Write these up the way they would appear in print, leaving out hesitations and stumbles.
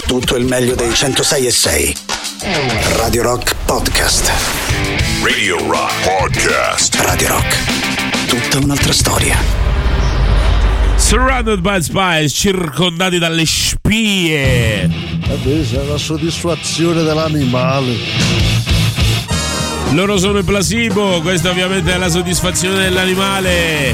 tutto il meglio dei 106.6. Radio Rock Podcast. Radio Rock Podcast. Radio Rock. Tutta un'altra storia. Surrounded by spies, circondati dalle spie. C'è la soddisfazione dell'animale. Loro sono i placebo, questa ovviamente è la soddisfazione dell'animale.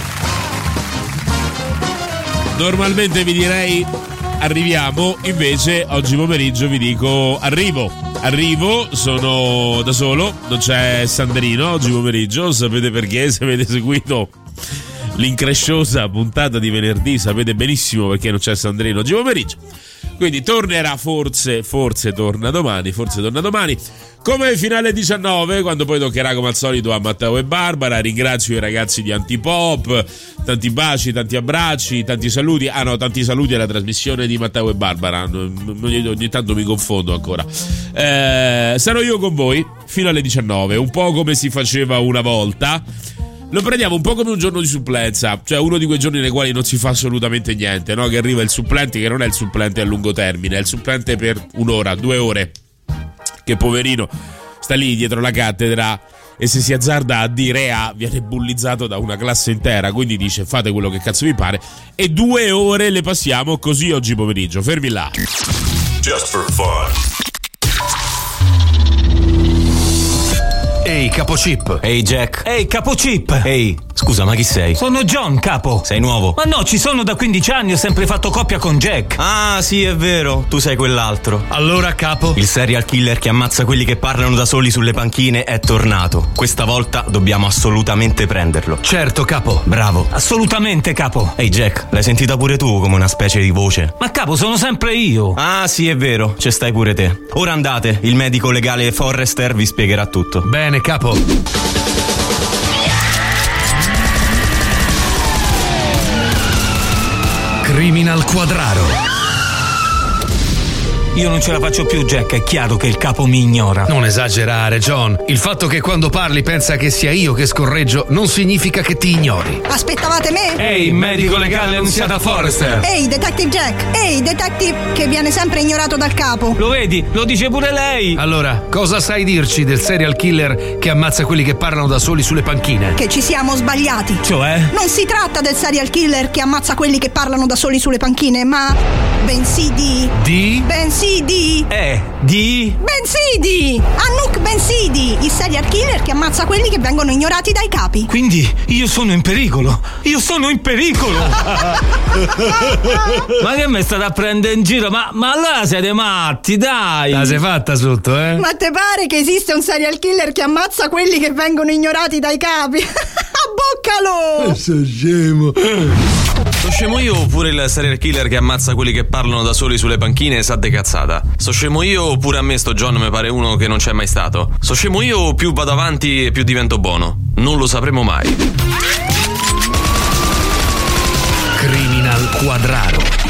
Normalmente vi direi arriviamo, invece oggi pomeriggio vi dico arrivo, sono da solo, non c'è Sandrino oggi pomeriggio, sapete perché? Se avete seguito l'incresciosa puntata di venerdì sapete benissimo perché non c'è Sandrino oggi pomeriggio. Quindi tornerà forse torna domani, come finale 19, quando poi toccherà come al solito a Matteo e Barbara. Ringrazio i ragazzi di Antipop, tanti baci, tanti abbracci, tanti saluti. Ah no, tanti saluti alla trasmissione di Matteo e Barbara, ogni tanto mi confondo ancora. Sarò io con voi fino alle 19, un po' come si faceva una volta. Lo prendiamo un po' come un giorno di supplenza, cioè uno di quei giorni nei quali non si fa assolutamente niente, no? Che arriva il supplente, che non è il supplente a lungo termine, è il supplente per un'ora, 2 ore, che poverino sta lì dietro la cattedra e se si azzarda a dire A viene bullizzato da una classe intera, quindi dice fate quello che cazzo vi pare, e 2 ore le passiamo così oggi pomeriggio. Fermi là. Just for fun. Ehi, Capo Chip. Ehi, Jack. Ehi, Capo Chip. Ehi, scusa, ma chi sei? Sono John, capo. Sei nuovo? Ma no, ci sono da 15 anni, ho sempre fatto coppia con Jack. Ah, sì, è vero, tu sei quell'altro. Allora, capo? Il serial killer che ammazza quelli che parlano da soli sulle panchine è tornato. Questa volta dobbiamo assolutamente prenderlo. Certo, capo. Bravo. Assolutamente, capo. Ehi, Jack, l'hai sentita pure tu come una specie di voce? Ma capo, sono sempre io. Ah, sì, è vero, ci stai pure te. Ora andate, il medico legale Forrester vi spiegherà tutto. Bene, capo. Criminal Quadraro. Io non ce la faccio più, Jack, è chiaro che il capo mi ignora. Non esagerare, John. Il fatto che quando parli pensa che sia io che scorreggio non significa che ti ignori. Aspettavate me? Ehi, medico legale annunziata Forrester. Ehi, Detective Jack. Ehi, Detective che viene sempre ignorato dal capo. Lo vedi? Lo dice pure lei. Allora, cosa sai dirci del serial killer che ammazza quelli che parlano da soli sulle panchine? Che ci siamo sbagliati. Cioè? Non si tratta del serial killer che ammazza quelli che parlano da soli sulle panchine, ma bensì di... Di? Bensì di... Di? Bensì di... Anouk Bensidi, il serial killer che ammazza quelli che vengono ignorati dai capi. Quindi io sono in pericolo. Io sono in pericolo. Ma che mi state a prendere in giro? Ma allora siete matti, dai. La sei fatta sotto, eh? Ma te pare che esiste un serial killer che ammazza quelli che vengono ignorati dai capi? Abboccalo! Sei scemo. So scemo io oppure il serial killer che ammazza quelli che parlano da soli sulle panchine e sa de cazzata? So scemo io oppure a me sto John mi pare uno che non c'è mai stato? So scemo io o più vado avanti e più divento buono? Non lo sapremo mai. Criminal Quadraro.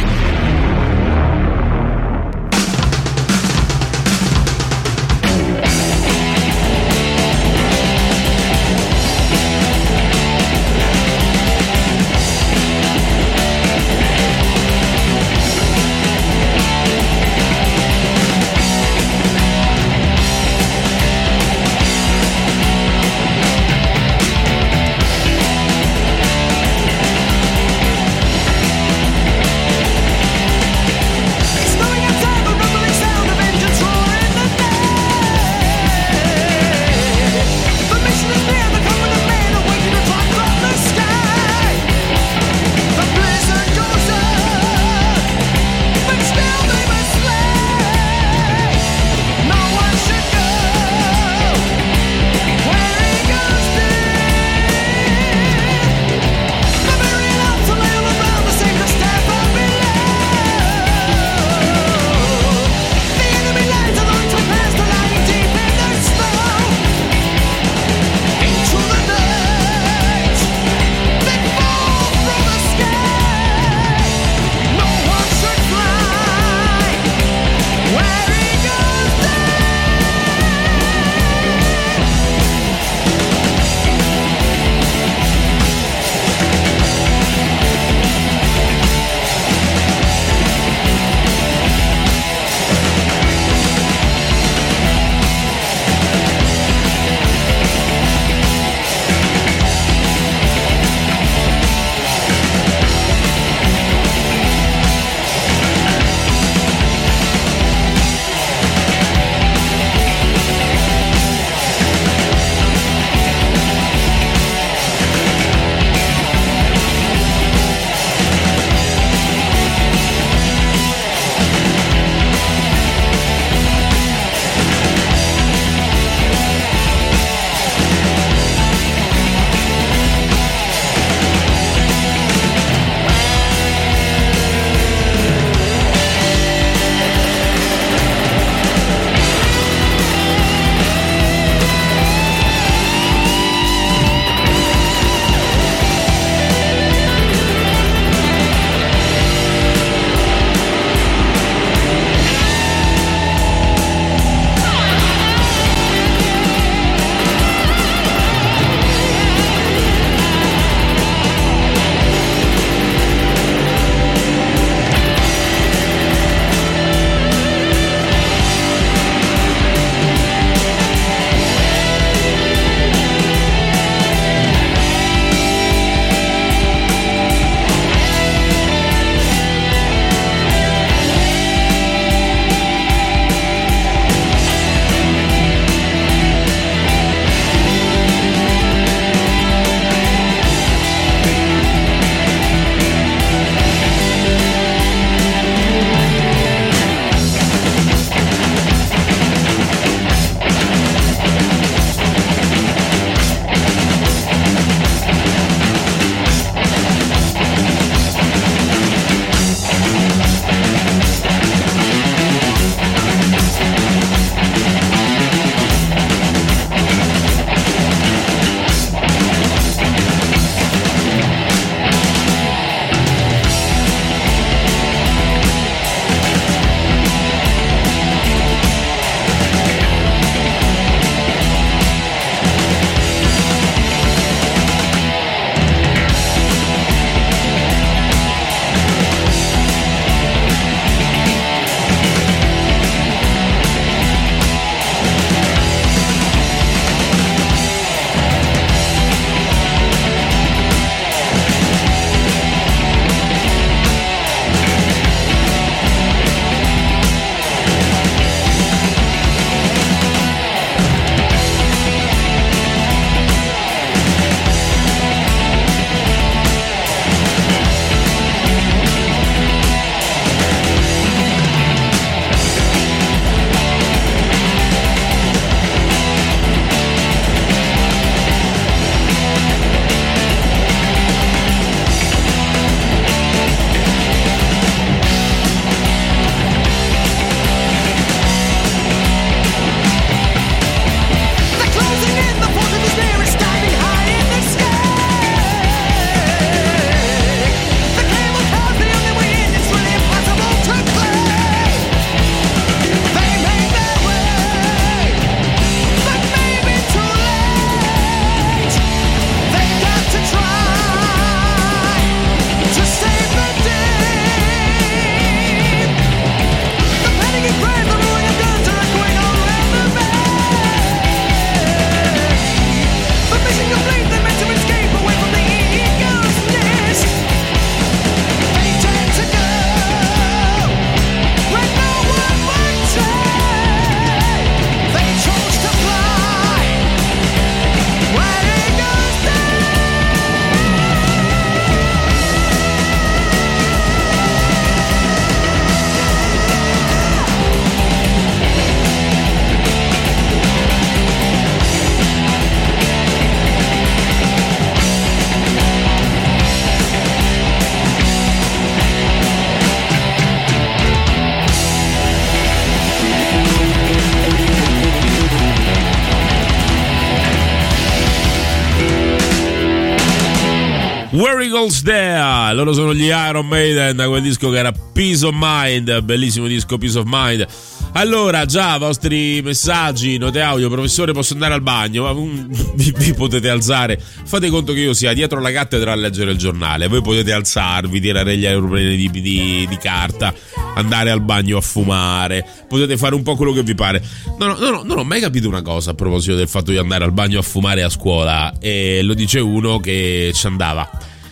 Where Eagles There, loro sono gli Iron Maiden, da quel disco che era Peace of Mind, bellissimo disco Peace of Mind. Allora, già, vostri messaggi, note audio, professore, posso andare al bagno? Vi potete alzare. Fate conto che io sia dietro la cattedra a leggere il giornale. Voi potete alzarvi, tirare gli aeroplani di carta, andare al bagno a fumare. Potete fare un po' quello che vi pare. No, non ho mai capito una cosa a proposito del fatto di andare al bagno a fumare a scuola. E lo dice uno che ci andava.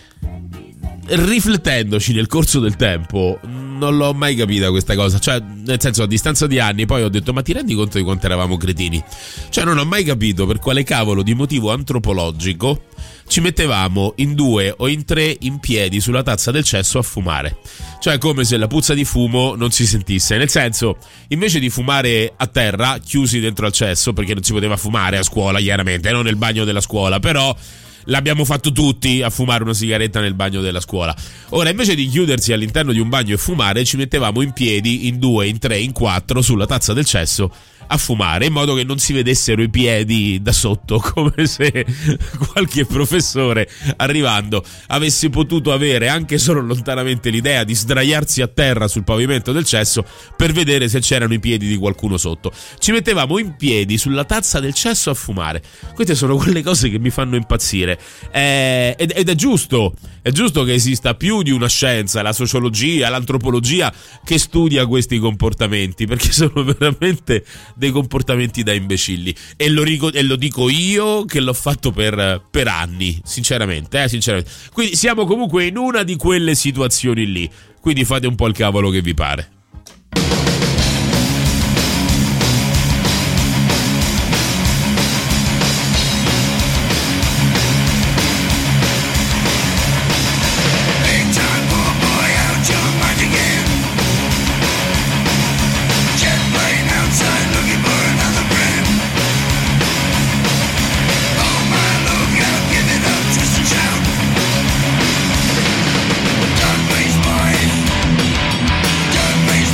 Riflettendoci nel corso del tempo, non l'ho mai capita questa cosa. Cioè, nel senso, a distanza di anni poi ho detto: ma ti rendi conto di quanto eravamo cretini? Cioè, non ho mai capito per quale cavolo di motivo antropologico ci mettevamo in 2 o in 3 in piedi sulla tazza del cesso a fumare. Cioè, come se la puzza di fumo non si sentisse. Nel senso, invece di fumare a terra, chiusi dentro al cesso, perché non si poteva fumare a scuola, chiaramente, non nel bagno della scuola, però l'abbiamo fatto tutti a fumare una sigaretta nel bagno della scuola. Ora, invece di chiudersi all'interno di un bagno e fumare, ci mettevamo in piedi, in 2, in 3, in 4, sulla tazza del cesso a fumare, in modo che non si vedessero i piedi da sotto, come se qualche professore arrivando avesse potuto avere anche solo lontanamente l'idea di sdraiarsi a terra sul pavimento del cesso per vedere se c'erano i piedi di qualcuno sotto. Ci mettevamo in piedi sulla tazza del cesso a fumare. Queste sono quelle cose che mi fanno impazzire, ed è giusto che esista più di una scienza, la sociologia, l'antropologia, che studia questi comportamenti, perché sono veramente dei comportamenti da imbecilli, e lo dico io che l'ho fatto per anni, sinceramente. Quindi siamo comunque in una di quelle situazioni lì, quindi fate un po' il cavolo che vi pare. Don't waste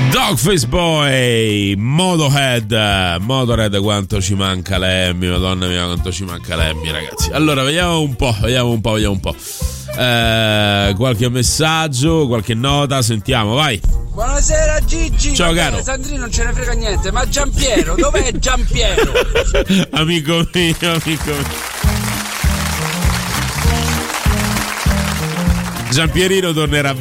Dogface Boy, Motorhead, quanto ci manca Lemmy, madonna mia quanto ci manca Lemmy, ragazzi. Allora vediamo un po'. Qualche messaggio, qualche nota, sentiamo, vai. Buonasera Gigi. Ciao caro. Sandrino non ce ne frega niente, ma Giampiero, dov'è Giampiero? amico mio. Giampierino tornerà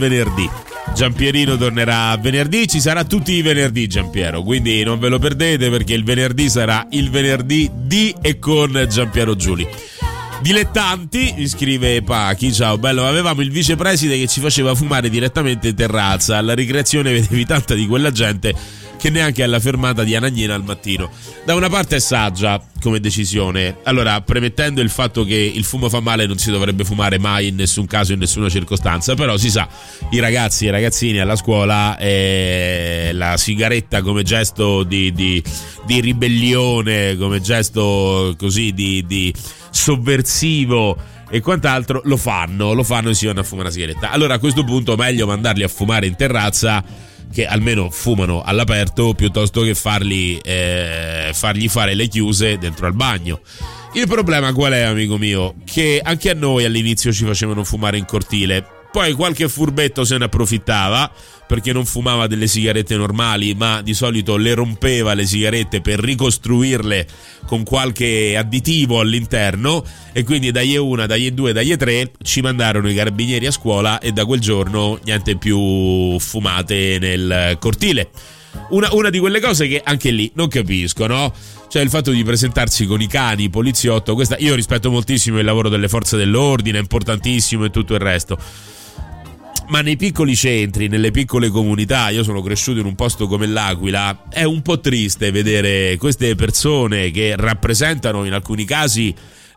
venerdì, ci sarà tutti i venerdì Giampiero, quindi non ve lo perdete perché il venerdì sarà il venerdì di e con Giampiero Giuli. Dilettanti, mi scrive Pachi, ciao bello, avevamo il vicepreside che ci faceva fumare direttamente in terrazza, alla ricreazione vedevi tanta di quella gente che neanche alla fermata di Anagnina al mattino. Da una parte è saggia come decisione, allora premettendo il fatto che il fumo fa male non si dovrebbe fumare mai in nessun caso, in nessuna circostanza, però si sa, i ragazzi e i ragazzini alla scuola la sigaretta come gesto di ribellione, come gesto così di sovversivo e quant'altro lo fanno e si vanno a fumare una sigaretta. Allora a questo punto meglio mandarli a fumare in terrazza, che almeno fumano all'aperto, piuttosto che fargli fare le chiuse dentro al bagno. Il problema qual è, amico mio? Che anche a noi all'inizio ci facevano fumare in cortile, poi qualche furbetto se ne approfittava perché non fumava delle sigarette normali, ma di solito le rompeva le sigarette per ricostruirle con qualche additivo all'interno, e quindi dagli E1, dagli E2, dagli E3 ci mandarono i carabinieri a scuola e da quel giorno niente più fumate nel cortile. Una di quelle cose che anche lì non capisco, no? Cioè il fatto di presentarsi con i cani, poliziotto, io rispetto moltissimo il lavoro delle forze dell'ordine, è importantissimo e tutto il resto. Ma nei piccoli centri, nelle piccole comunità, io sono cresciuto in un posto come l'Aquila, è un po' triste vedere queste persone che rappresentano in alcuni casi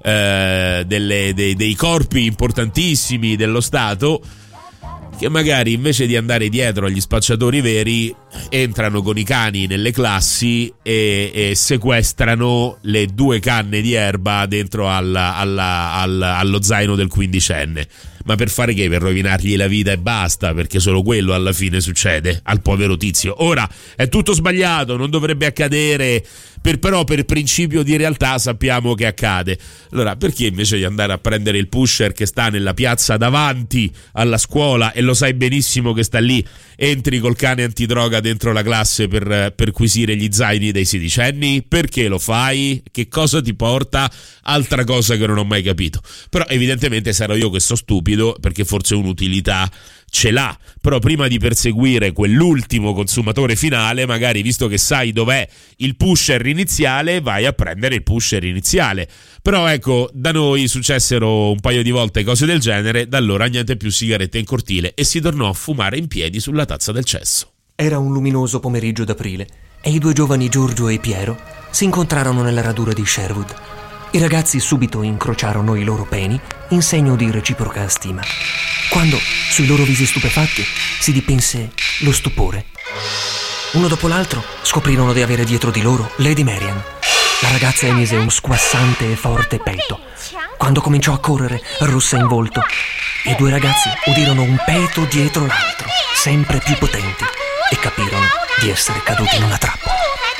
dei corpi importantissimi dello Stato, che magari invece di andare dietro agli spacciatori veri entrano con i cani nelle classi e sequestrano le 2 canne di erba dentro allo zaino del quindicenne. Ma per fare che? Per rovinargli la vita e basta, perché solo quello alla fine succede al povero tizio. Ora è tutto sbagliato, non dovrebbe accadere, però per principio di realtà sappiamo che accade. Allora perché invece di andare a prendere il pusher che sta nella piazza davanti alla scuola, e lo sai benissimo che sta lì, entri col cane antidroga dentro la classe per perquisire gli zaini dei sedicenni? Perché lo fai? Che cosa ti porta? Altra cosa che non ho mai capito. Però evidentemente sarò io che sto stupido, perché forse un'utilità ce l'ha, però prima di perseguire quell'ultimo consumatore finale, magari visto che sai dov'è il pusher iniziale, vai a prendere il pusher iniziale. Però ecco, da noi successero un paio di volte cose del genere, da allora niente più sigarette in cortile e si tornò a fumare in piedi sulla tazza del cesso. Era un luminoso pomeriggio d'aprile e i 2 giovani Giorgio e Piero si incontrarono nella radura di Sherwood. I ragazzi subito incrociarono i loro peni in segno di reciproca stima, quando sui loro visi stupefatti si dipinse lo stupore. Uno dopo l'altro scoprirono di avere dietro di loro Lady Marian. La ragazza emise un squassante e forte petto. Quando cominciò a correre, rossa in volto, i 2 ragazzi udirono un peto dietro l'altro, sempre più potenti, e capirono di essere caduti in una trappola.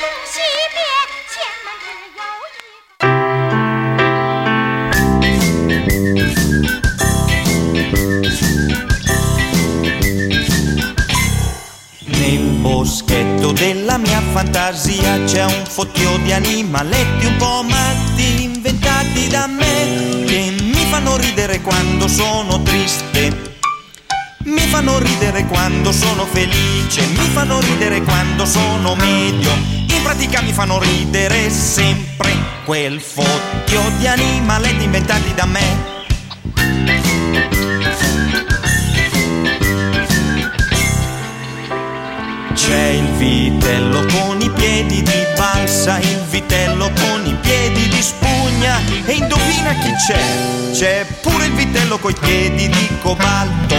Boschetto della mia fantasia c'è un fottio di animaletti un po' matti inventati da me, che mi fanno ridere quando sono triste, mi fanno ridere quando sono felice, mi fanno ridere quando sono medio, in pratica mi fanno ridere sempre quel fottio di animaletti inventati da me. C'è il vitello con i piedi di balsa, il vitello con i piedi di spugna, e indovina chi c'è? C'è pure il vitello coi piedi di cobalto.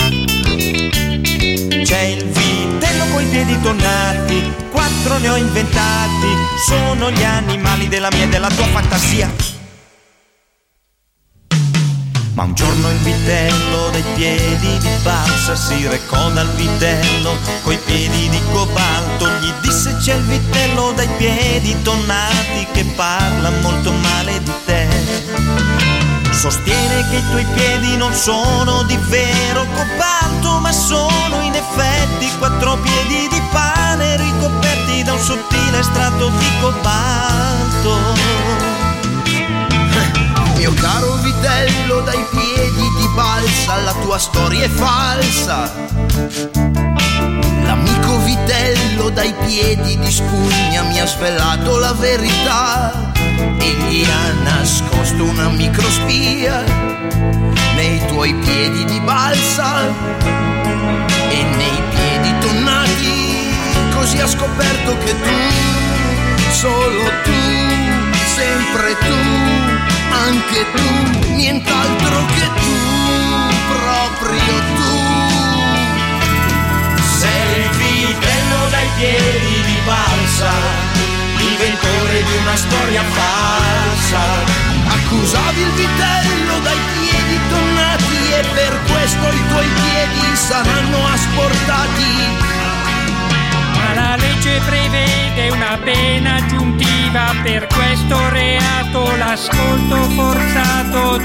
C'è il vitello coi piedi tornati, 4 ne ho inventati, sono gli animali della mia e della tua fantasia. Ma un giorno il vitello dai piedi di balsa si recò dal vitello coi piedi di cobalto. Gli disse: c'è il vitello dai piedi tonnati che parla molto male di te. Sostiene che i tuoi piedi non sono di vero cobalto, ma sono in effetti 4 piedi di pane ricoperti da un sottile strato di cobalto. Mio caro vitello dai piedi di balsa, la tua storia è falsa. L'amico vitello dai piedi di spugna mi ha svelato la verità. Egli ha nascosto una microspia nei tuoi piedi di balsa e nei piedi tonnati. Così ha scoperto che tu, solo tu, sempre tu, anche tu, nient'altro che tu, proprio tu. Sei il vitello dai piedi di balsa, inventore di una storia falsa. Accusavi il vitello dai piedi tonnati e per questo i tuoi piedi saranno asportati. Ma la legge prevede una pena aggiuntiva per questo reato, l'ascolto forzato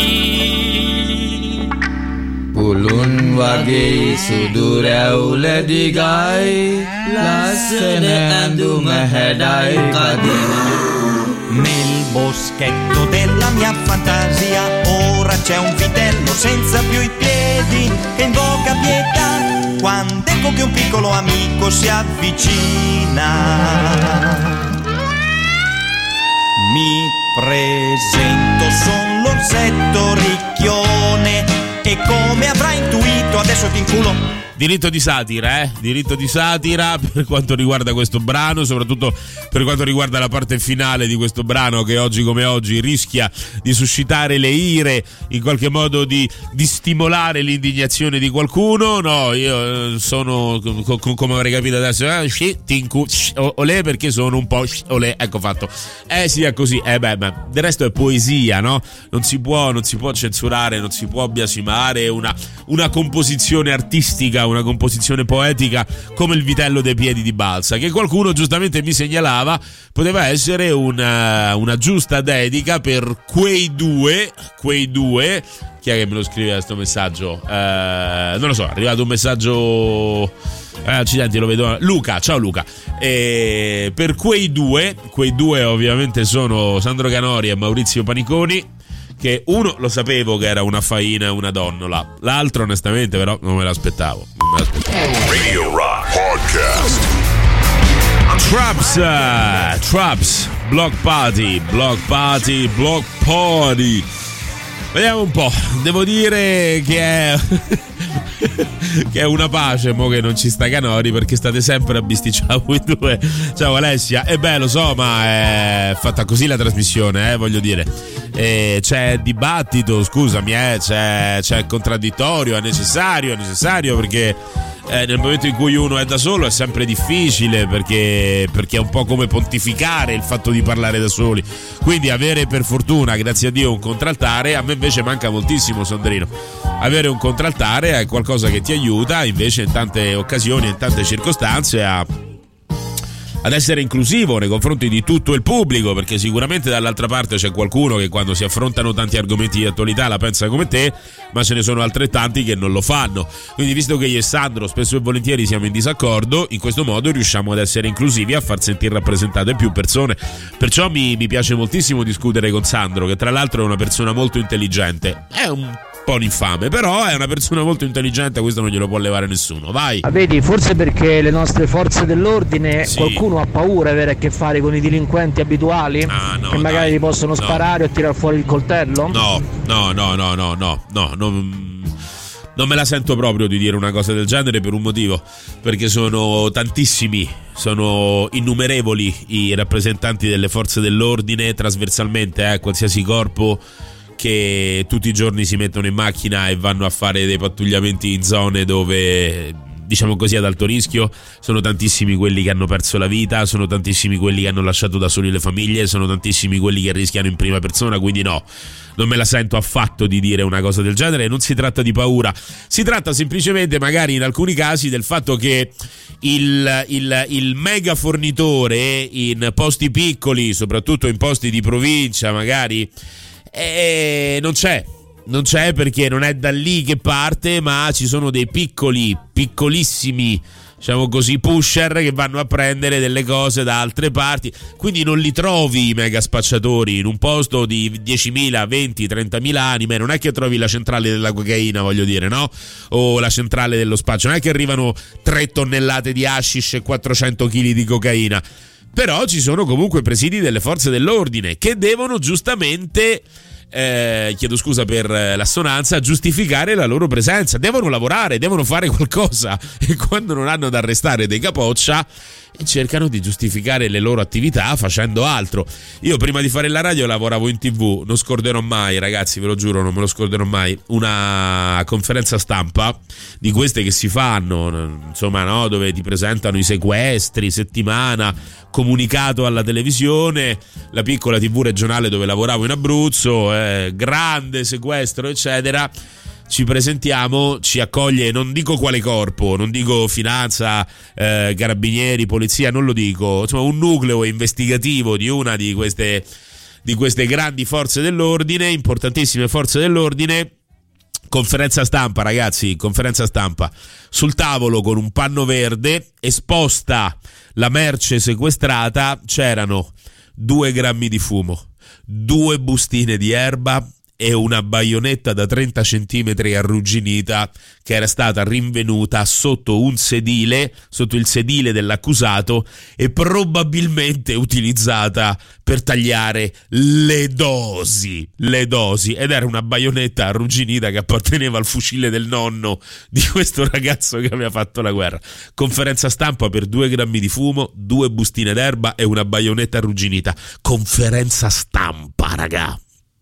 di Ulun wage sudure ule digai lasene andu mahedai kadena. Nel boschetto della mia fantasia ora c'è un vitello senza più i piedi che invoca pietà quando ecco che un piccolo amico si avvicina. Mi presento, son l'orsetto ricchione e come avrai intuito adesso ti inculo. Diritto di satira, diritto di satira per quanto riguarda questo brano, soprattutto per quanto riguarda la parte finale di questo brano che oggi come oggi rischia di suscitare le ire, in qualche modo di stimolare l'indignazione di qualcuno. No, io sono, come avrei capito adesso, olè perché sono un po' olè, ecco fatto. Sì, è così, beh, del resto è poesia, no? Non si può censurare, non si può biasimare una composizione artistica, una composizione poetica come il vitello dei piedi di balsa, che qualcuno giustamente mi segnalava poteva essere una giusta dedica per quei due. Chi è che me lo scrive questo messaggio? Non lo so, è arrivato un messaggio, accidenti, lo vedo. Luca, ciao Luca. Per quei due ovviamente sono Sandro Canori e Maurizio Paniconi, che uno lo sapevo che era una faina e una donnola, l'altro onestamente però non me l'aspettavo. Radio Rock Podcast. Traps, Block Party. Vediamo un po', devo dire che è che è una pace mo che non ci sta Canori, perché state sempre a bisticciare voi due. Ciao Alessia, lo so, ma è fatta così la trasmissione, voglio dire, c'è dibattito, scusami, c'è contraddittorio, è necessario perché nel momento in cui uno è da solo è sempre difficile, perché è un po' come pontificare il fatto di parlare da soli. Quindi avere per fortuna, grazie a Dio, un contraltare, a me invece manca moltissimo, Sandrino. Avere un contraltare è qualcosa che ti aiuta invece in tante occasioni, in tante circostanze ad essere inclusivo nei confronti di tutto il pubblico, perché sicuramente dall'altra parte c'è qualcuno che quando si affrontano tanti argomenti di attualità la pensa come te, ma ce ne sono altrettanti che non lo fanno. Quindi, visto che io e Sandro spesso e volentieri siamo in disaccordo, in questo modo riusciamo ad essere inclusivi, a far sentire rappresentate più persone. Perciò mi piace moltissimo discutere con Sandro, che tra l'altro è una persona molto intelligente. È un po' un infame, però è una persona molto intelligente, questo non glielo può levare nessuno. Vai. Vedi, forse perché le nostre forze dell'ordine, qualcuno ha paura di avere a che fare con i delinquenti abituali, che magari gli possono sparare o tirare fuori il coltello? No, non me la sento proprio di dire una cosa del genere, per un motivo, perché sono tantissimi, sono innumerevoli i rappresentanti delle forze dell'ordine trasversalmente, qualsiasi corpo, che tutti i giorni si mettono in macchina e vanno a fare dei pattugliamenti in zone dove diciamo così, ad alto rischio, sono tantissimi quelli che hanno perso la vita, sono tantissimi quelli che hanno lasciato da soli le famiglie, sono tantissimi quelli che rischiano in prima persona, quindi no, non me la sento affatto di dire una cosa del genere. Non si tratta di paura, si tratta semplicemente magari in alcuni casi del fatto che il mega fornitore in posti piccoli, soprattutto in posti di provincia magari, non c'è perché non è da lì che parte, ma ci sono dei piccolissimi, diciamo così, pusher che vanno a prendere delle cose da altre parti, quindi non li trovi i mega spacciatori in un posto di 10.000, 20, 30.000 anime. Non è che trovi la centrale della cocaina, voglio dire, no? O la centrale dello spaccio, non è che arrivano 3 tonnellate di hashish e 400 kg di cocaina, però ci sono comunque presidi delle forze dell'ordine che devono giustamente, chiedo scusa per l'assonanza, giustificare la loro presenza, devono lavorare, devono fare qualcosa, e quando non hanno da arrestare dei capoccia cercano di giustificare le loro attività facendo altro. Io prima di fare la radio lavoravo in TV, non scorderò mai, ragazzi, ve lo giuro, non me lo scorderò mai, una conferenza stampa di queste che si fanno, insomma, no, dove ti presentano i sequestri, settimana, comunicato alla televisione, la piccola TV regionale dove lavoravo in Abruzzo, grande sequestro eccetera. Ci presentiamo, ci accoglie, non dico quale corpo, non dico finanza, carabinieri, polizia, non lo dico, insomma un nucleo investigativo di una di queste grandi forze dell'ordine, importantissime forze dell'ordine. Conferenza stampa, ragazzi, conferenza stampa. Sul tavolo, con un panno verde, esposta la merce sequestrata, c'erano 2 grammi di fumo, 2 bustine di erba e una baionetta da 30 centimetri arrugginita che era stata rinvenuta sotto un sedile, sotto il sedile dell'accusato, e probabilmente utilizzata per tagliare le dosi, ed era una baionetta arrugginita che apparteneva al fucile del nonno di questo ragazzo che aveva fatto la guerra. Conferenza stampa per 2 grammi di fumo, 2 bustine d'erba e una baionetta arrugginita. Conferenza stampa, raga.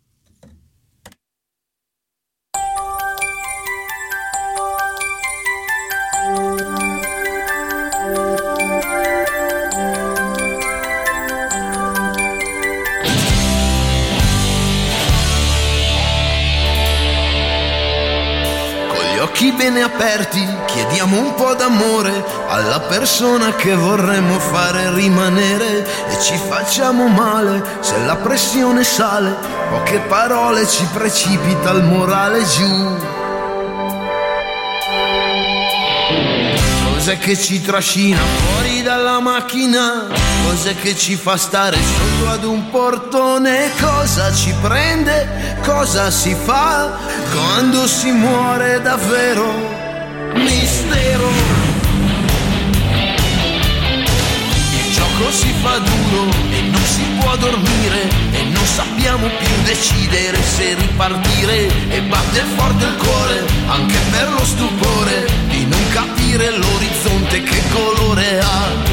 Occhi bene aperti, chiediamo un po' d'amore alla persona che vorremmo fare rimanere, e ci facciamo male se la pressione sale, poche parole ci precipita il morale giù. Cos'è che ci trascina fuori dalla macchina? Cos'è che ci fa stare sotto ad un portone? Cosa ci prende? Cosa si fa quando si muore davvero? Mistero. Il gioco si fa duro e non si può dormire, e non sappiamo più decidere se ripartire, e batte forte il cuore anche per lo stupore di non capire l'orizzonte che colore ha.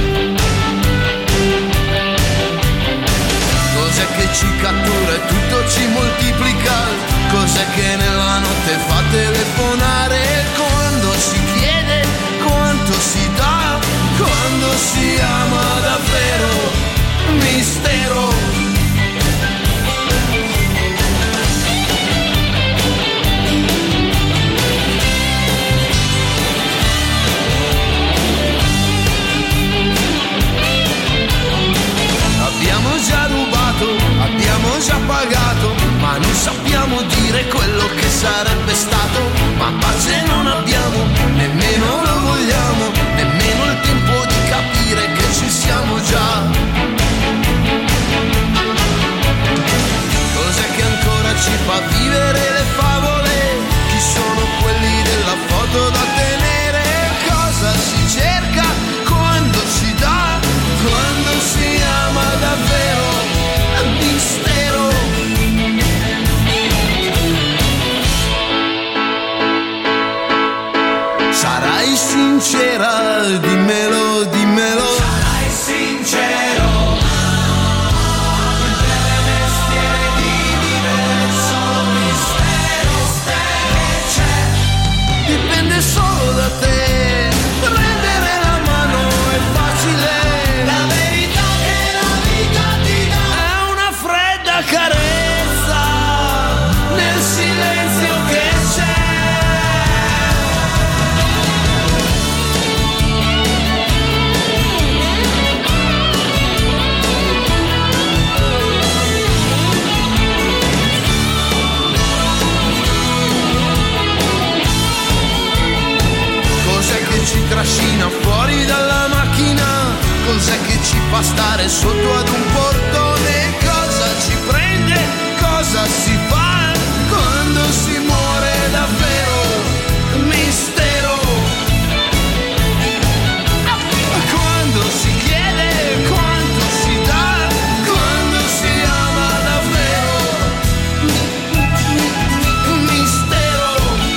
Cos'è che ci cattura e tutto ci moltiplica? Cos'è che nella notte fa telefonare? Quando si chiede quanto si dà, quando si ama davvero, mistero. Abbiamo già rubato, abbiamo già pagato, ma non sappiamo dire quello che sarebbe stato. Ma pace non abbiamo, nemmeno lo vogliamo, nemmeno il tempo di capire che ci siamo già. Cos'è che ancora ci fa vivere le favole? Chi sono quelli della foto da tenere? Cosa si cerca quando si dà, quando si ama davvero? Mistero. Sarai sincera, dimmelo, dimmelo. Sarai sincero. Il breve mestiere di vivere solo mistero. Mistero c'è. Dipende solo da te. cos'è che ci fa stare sotto ad un portone, cosa ci prende, cosa si fa quando si muore davvero, mistero. Quando si chiede quanto si dà, quando si ama davvero, mistero.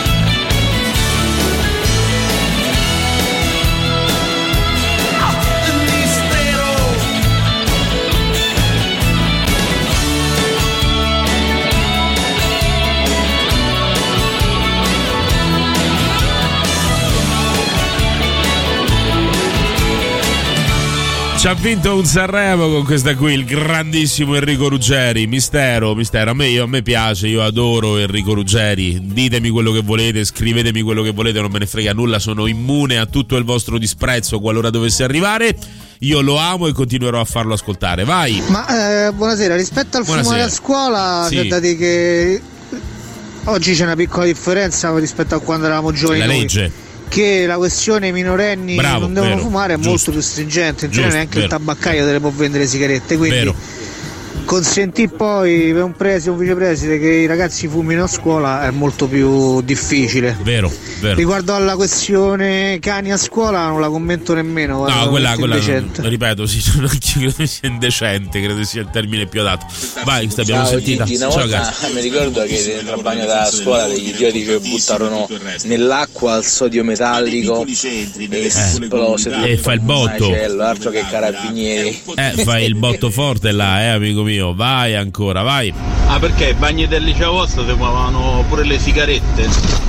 Ci ha vinto un Sanremo con questa qui, il grandissimo Enrico Ruggeri. Mistero. A me piace, io adoro Enrico Ruggeri. Ditemi quello che volete, scrivetemi quello che volete, non me ne frega nulla, sono immune a tutto il vostro disprezzo qualora dovesse arrivare. Io lo amo e continuerò a farlo ascoltare. Vai. Ma buonasera, rispetto al fumare a scuola, sì. c'è da dire che oggi c'è una piccola differenza rispetto a quando eravamo giovani. La noi. legge. Che la questione minorenni non devono fumare è molto più stringente, in genere neanche il tabaccaio te le può vendere sigarette, quindi consentì poi per un preside o un vicepreside che i ragazzi fumino a scuola è molto più difficile. Vero. Riguardo alla questione cani a scuola non la commento nemmeno. No, quella ripeto, sì, anch'io credo sia indecente, credo sia il termine più adatto. Vai, abbiamo sentita. Gigi, una volta mi ricordo che nel bagno della scuola degli idioti che buttarono nell'acqua il sodio metallico e esplose e fa il botto. Altro che carabinieri. Fai il botto forte là, amico mio. Vai ancora, vai. Ah, perché i bagni del liceo vostro fumavano pure le sigarette?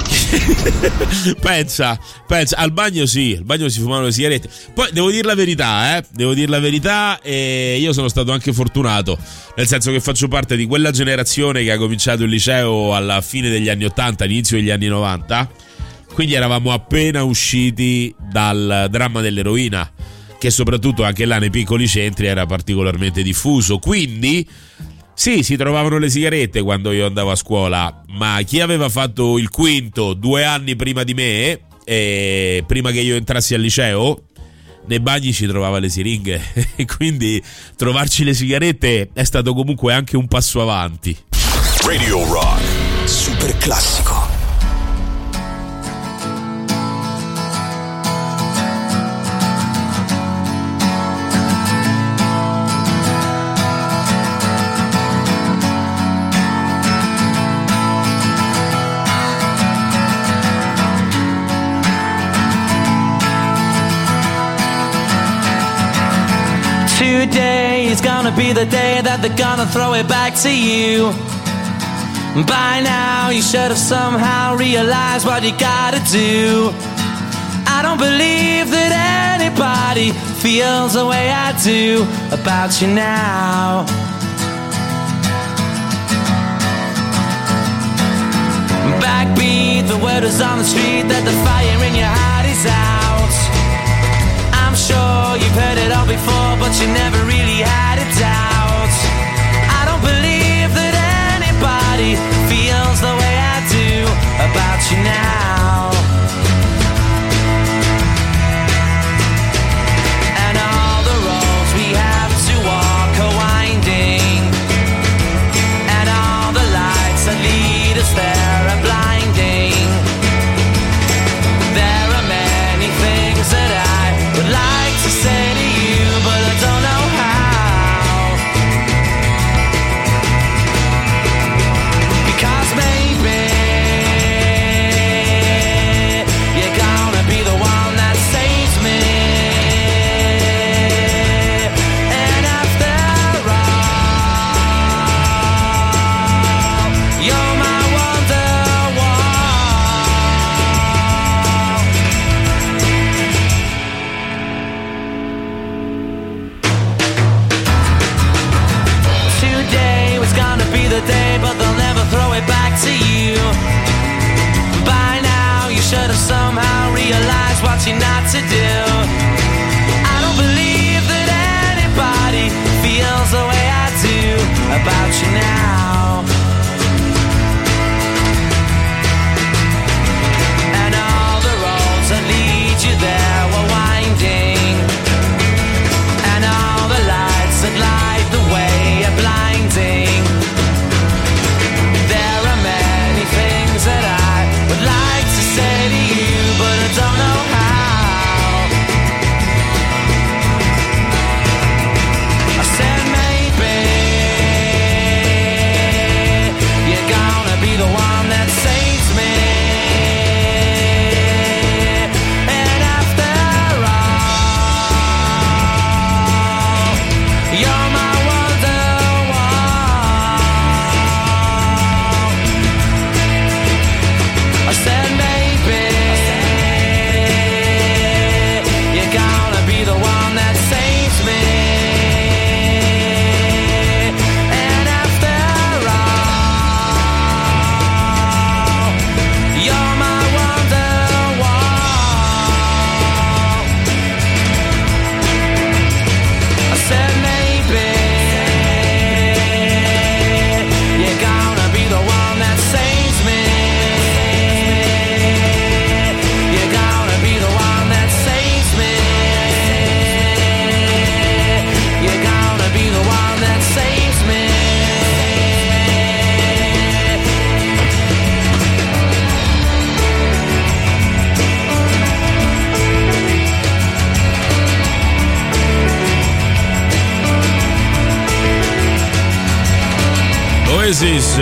pensa, al bagno si fumavano le sigarette. Poi devo dire la verità, e io sono stato anche fortunato, nel senso che faccio parte di quella generazione che ha cominciato il liceo alla fine degli anni 80, all'inizio degli anni 90, quindi eravamo appena usciti dal dramma dell'eroina, che soprattutto anche là nei piccoli centri era particolarmente diffuso, quindi sì, si trovavano le sigarette quando io andavo a scuola, ma chi aveva fatto il quinto 2 anni prima di me, prima che io entrassi al liceo, nei bagni ci trovava le siringhe e quindi trovarci le sigarette è stato comunque anche un passo avanti. Radio Rock, super classico. Today is gonna be the day that they're gonna throw it back to you. By now you should have somehow realized what you gotta do. I don't believe that anybody feels the way I do about you now. Backbeat, the word is on the street that the fire in your heart is out. I'm sure you've heard it all before, but you never really had a doubt. I don't believe that anybody feels the way I do about you now. And all the roads we have to walk are winding, and all the lights that lead us there are blinding. There are many things that I would like to say to you, but I don't know how. Because maybe you're gonna be the one that saves me. And after all, you're my Wonderwall. Today was gonna be the day, but they'll never throw it back to you. By now you should have somehow realized what you're not to do. I don't believe that anybody feels the way I do about you now. And all the roads that lead you there were winding, Genesis,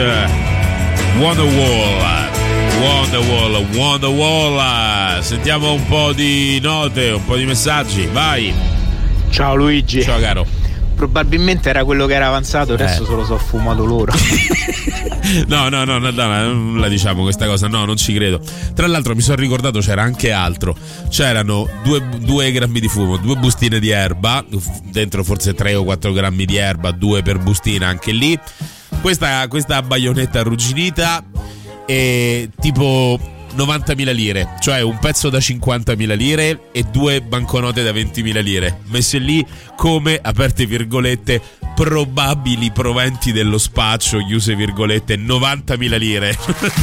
Wonderwall. Sentiamo un po' di note, un po' di messaggi, vai. Ciao Luigi. Ciao caro. Probabilmente era quello che era avanzato, adesso se lo so fumato loro. No, non la diciamo questa cosa, no, non ci credo. Tra l'altro mi sono ricordato c'era anche altro. C'erano 2 grammi di fumo, 2 bustine di erba, dentro forse 3 o 4 grammi di erba, 2 per bustina anche lì. Questa baionetta arrugginita e tipo 90.000 lire, cioè un pezzo da 50.000 lire e 2 banconote da 20.000 lire messe lì come, aperte virgolette, probabili proventi dello spaccio, chiuse virgolette, 90.000 lire.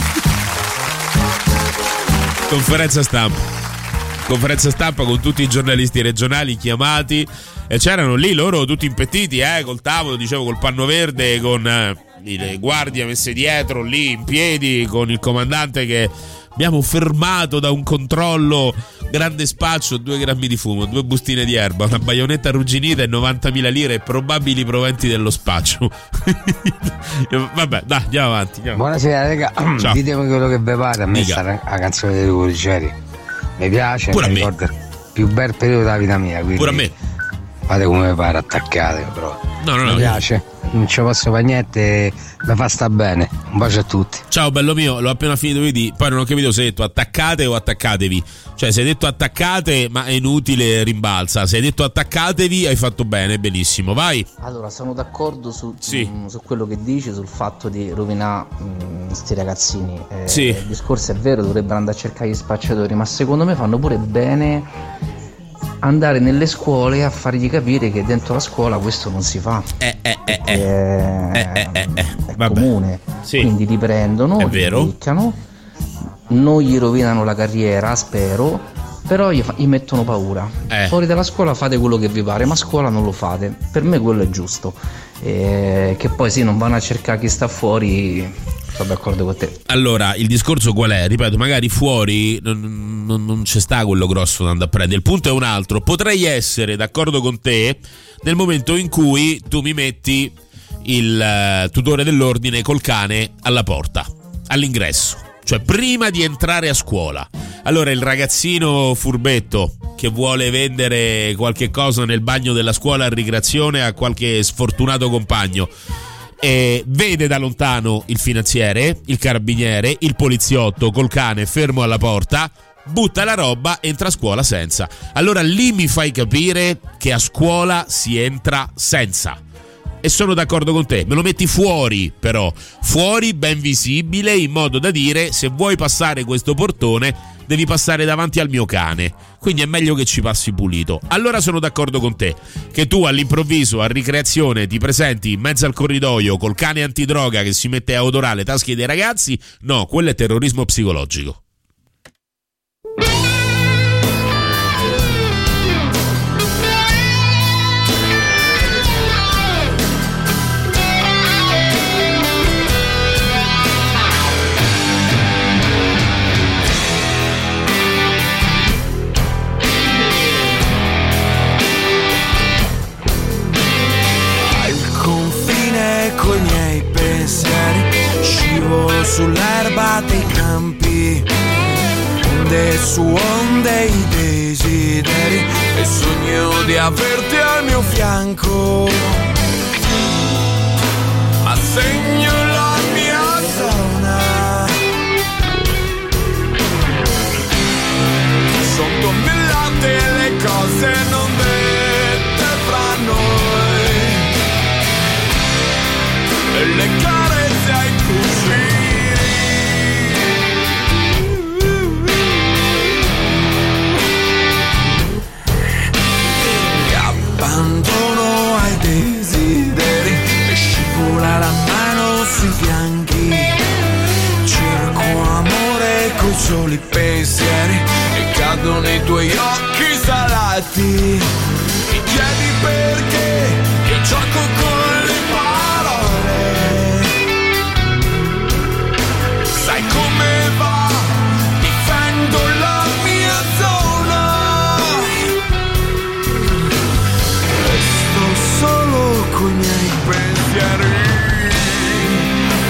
Conferenza stampa con tutti i giornalisti regionali chiamati e c'erano lì loro tutti impettiti, col tavolo, dicevo, col panno verde, con le guardie messe dietro lì in piedi, con il comandante che abbiamo fermato da un controllo, grande spaccio, 2 grammi di fumo, 2 bustine di erba, una baionetta arrugginita e 90.000 lire probabili proventi dello spaccio. Vabbè, dai, andiamo avanti. Buonasera raga, ditemi quello che vi pare. A me sta la canzone dei Cuoricieri mi piace, mi ricorda il più bel periodo della vita mia, quindi pure a me. Fate come vi pare, attaccate, però mi piace, non ci posso fare niente, mi fa sta bene. Un bacio a tutti. Ciao bello mio, l'ho appena finito di poi non ho capito se hai detto attaccate o attaccatevi. Cioè se hai detto attaccate, ma è inutile, rimbalza. Se hai detto attaccatevi, hai fatto bene, benissimo, vai. Allora sono d'accordo su quello che dici, sul fatto di rovinare sti ragazzini. Il discorso è vero, dovrebbero andare a cercare gli spacciatori, ma secondo me fanno pure bene andare nelle scuole a fargli capire che dentro la scuola questo non si fa. È comune. Quindi li prendono, li piccano, non gli rovinano la carriera, spero, però gli mettono paura. Fuori dalla scuola fate quello che vi pare, ma a scuola non lo fate. Per me quello è giusto. Che poi non vanno a cercare chi sta fuori. Sono d'accordo con te. Allora, il discorso qual è? Ripeto, magari fuori non c'è sta quello grosso da andare a prendere. Il punto è un altro. Potrei essere d'accordo con te nel momento in cui tu mi metti il tutore dell'ordine col cane alla porta, all'ingresso, cioè prima di entrare a scuola. Allora il ragazzino furbetto che vuole vendere qualche cosa nel bagno della scuola a ricreazione a qualche sfortunato compagno, vede da lontano il finanziere, il carabiniere, il poliziotto col cane fermo alla porta, butta la roba, entra a scuola senza. Allora lì mi fai capire che a scuola si entra senza. E sono d'accordo con te, me lo metti fuori, però fuori, ben visibile, in modo da dire: se vuoi passare questo portone devi passare davanti al mio cane, quindi è meglio che ci passi pulito. Allora sono d'accordo con te, che tu all'improvviso a ricreazione ti presenti in mezzo al corridoio col cane antidroga che si mette a odorare le tasche dei ragazzi, no, quello è terrorismo psicologico. Coi miei pensieri scivolo sull'erba dei campi, onde su onde i desideri, e sogno di averti al mio fianco, ma segno la mia zona sotto millate le cose non dette fra noi, le carezze ai cuscini, mi abbandono ai desideri e scivola la mano sui fianchi, cerco amore coi soli pensieri e cado nei tuoi occhi salati, mi chiedi perché io gioco con le parole. Sai come va, difendo la mia zona, resto solo coi miei pensieri,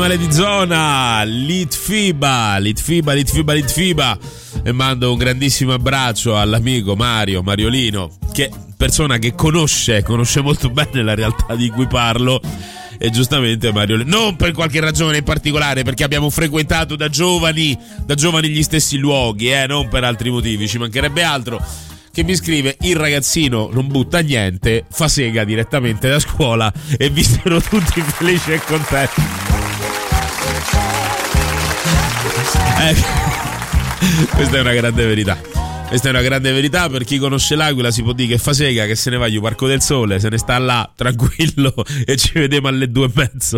male di zona, Litfiba, e mando un grandissimo abbraccio all'amico Mariolino, che persona che conosce molto bene la realtà di cui parlo. E giustamente Mario, non per qualche ragione in particolare, perché abbiamo frequentato da giovani gli stessi luoghi, non per altri motivi, ci mancherebbe altro, che mi scrive: il ragazzino non butta niente, fa sega direttamente da scuola, e vi sono tutti felici e contenti. Questa è una grande verità. Questa è una grande verità. Per chi conosce l'Aquila si può dire che fa sega, che se ne va agli Parco del Sole, se ne sta là tranquillo e ci vediamo alle 2:30.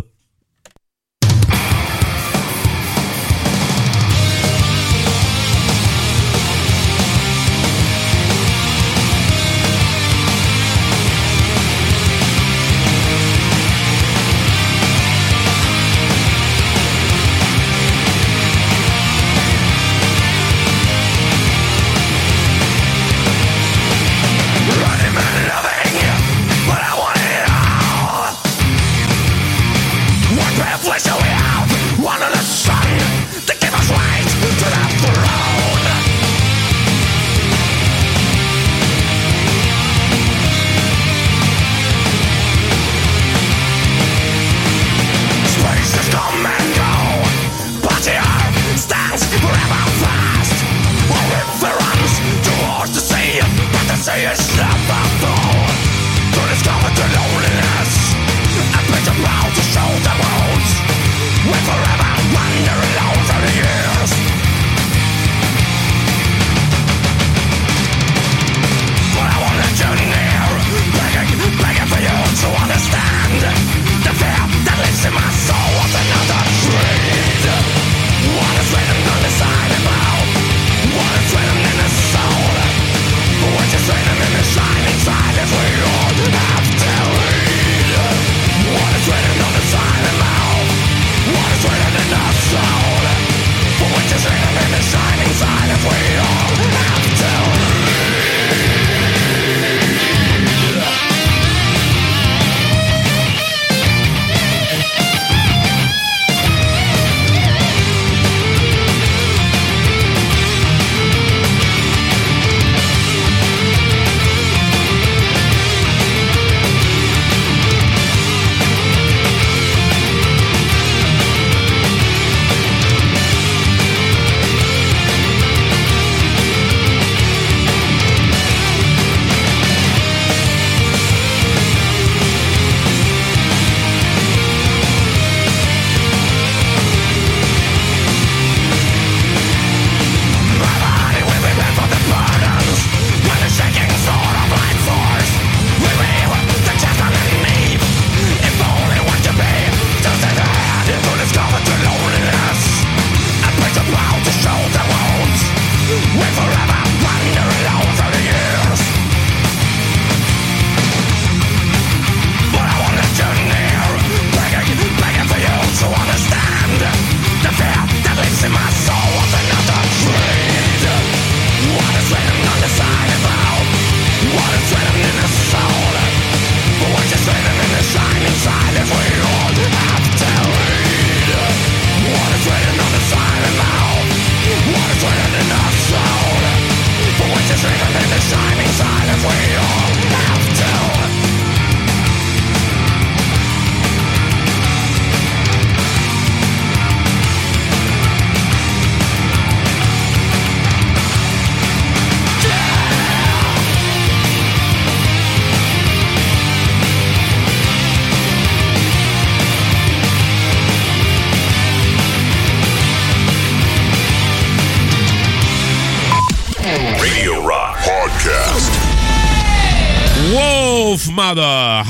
Mother,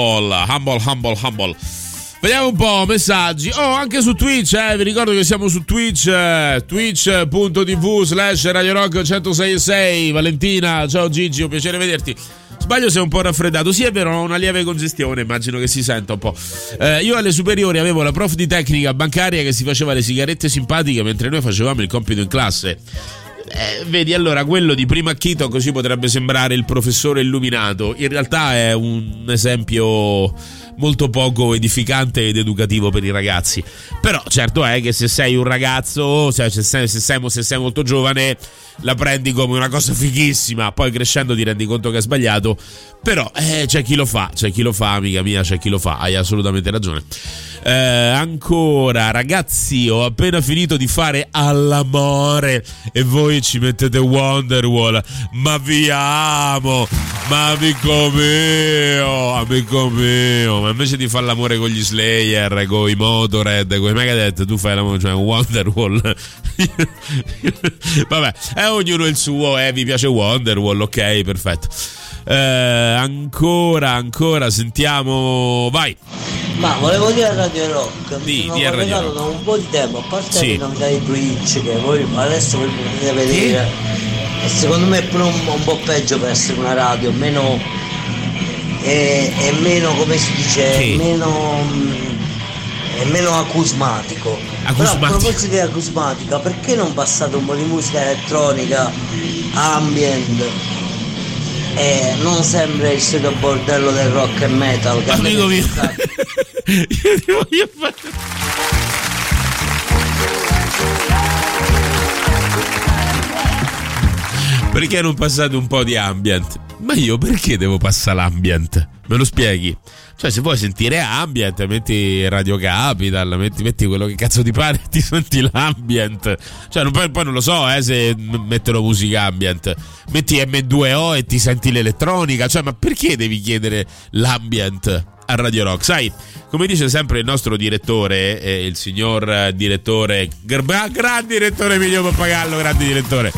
humble. Vediamo un po' messaggi. Anche su Twitch, vi ricordo che siamo su Twitch, twitch.tv/Radio Rock 106.6. Valentina, ciao Gigi, un piacere vederti. Sbaglio, sei un po' raffreddato. Sì, è vero, ho una lieve congestione, immagino che si senta un po'. Io alle superiori avevo la prof di tecnica bancaria che si faceva le sigarette simpatiche mentre noi facevamo il compito in classe. Vedi, allora quello di primo acchito così potrebbe sembrare il professore illuminato, in realtà è un esempio molto poco edificante ed educativo per i ragazzi. Però certo è che se sei un ragazzo, se sei molto giovane, la prendi come una cosa fighissima, poi crescendo ti rendi conto che è sbagliato. Però c'è chi lo fa, amica mia, c'è chi lo fa, hai assolutamente ragione. Ancora, ragazzi, ho appena finito di fare all'amore e voi ci mettete Wonderwall. Ma vi amo, ma amico mio, ma invece di fare l'amore con gli Slayer, con i Motorhead, con i Megadeth, tu fai l'amore, cioè Wonderwall. Vabbè, ognuno il suo, vi piace Wonderwall, ok, perfetto. Ancora sentiamo, vai. Ma volevo dire a Radio Rock, di mi sono collegato da un po' di tempo, a parte le novità di Twitch che voi adesso voi potete vedere, e secondo me è pure un po' peggio per essere una radio, meno è meno, come si dice, è meno acusmatico. Però a proposito di acusmatica, perché non passate un po' di musica elettronica, ambient? Non sempre il solito bordello del rock e metal. Amico mio, io ti voglio fare. Perché non passate un po' di ambient? Ma io perché devo passare l'ambient? Me lo spieghi? Cioè, se vuoi sentire ambient, metti Radio Capital, metti quello che cazzo ti pare, ti senti l'ambient. Cioè, poi non lo so, se mettono musica ambient. Metti M2O e ti senti l'elettronica. Cioè, ma perché devi chiedere l'ambient a Radio Rock? Sai, come dice sempre il nostro direttore, il signor direttore, gran direttore Emilio Pappagallo, grande direttore.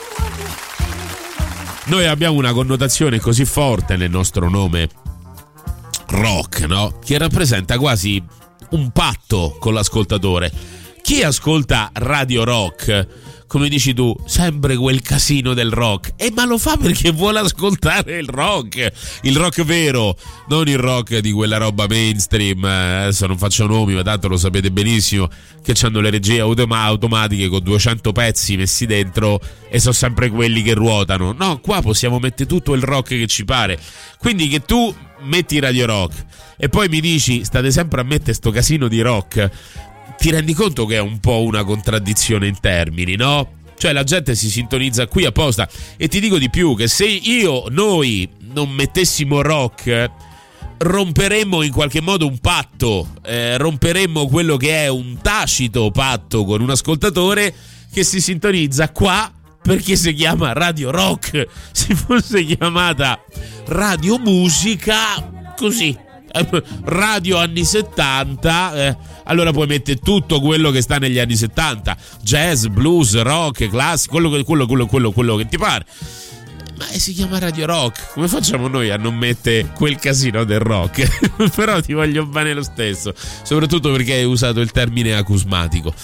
Noi abbiamo una connotazione così forte nel nostro nome rock, no? Che rappresenta quasi un patto con l'ascoltatore. Chi ascolta Radio Rock, come dici tu, sempre quel casino del rock, ma lo fa perché vuole ascoltare il rock vero, non il rock di quella roba mainstream. Adesso non faccio nomi, ma tanto lo sapete benissimo, che hanno le regie automatiche con 200 pezzi messi dentro e sono sempre quelli che ruotano. No, qua possiamo mettere tutto il rock che ci pare. Quindi che tu metti Radio Rock e poi mi dici state sempre a mettere sto casino di rock, ti rendi conto che è un po' una contraddizione in termini, no? Cioè la gente si sintonizza qui apposta. E ti dico di più, che se noi non mettessimo rock, romperemmo in qualche modo un patto, romperemmo quello che è un tacito patto con un ascoltatore che si sintonizza qua perché si chiama Radio Rock. Se fosse chiamata Radio Musica, così, radio anni 70, allora puoi mettere tutto quello che sta negli anni 70, jazz, blues, rock, classico, quello che ti pare. Ma si chiama Radio Rock, come facciamo noi a non mettere quel casino del rock? Però ti voglio bene lo stesso, soprattutto perché hai usato il termine acusmatico.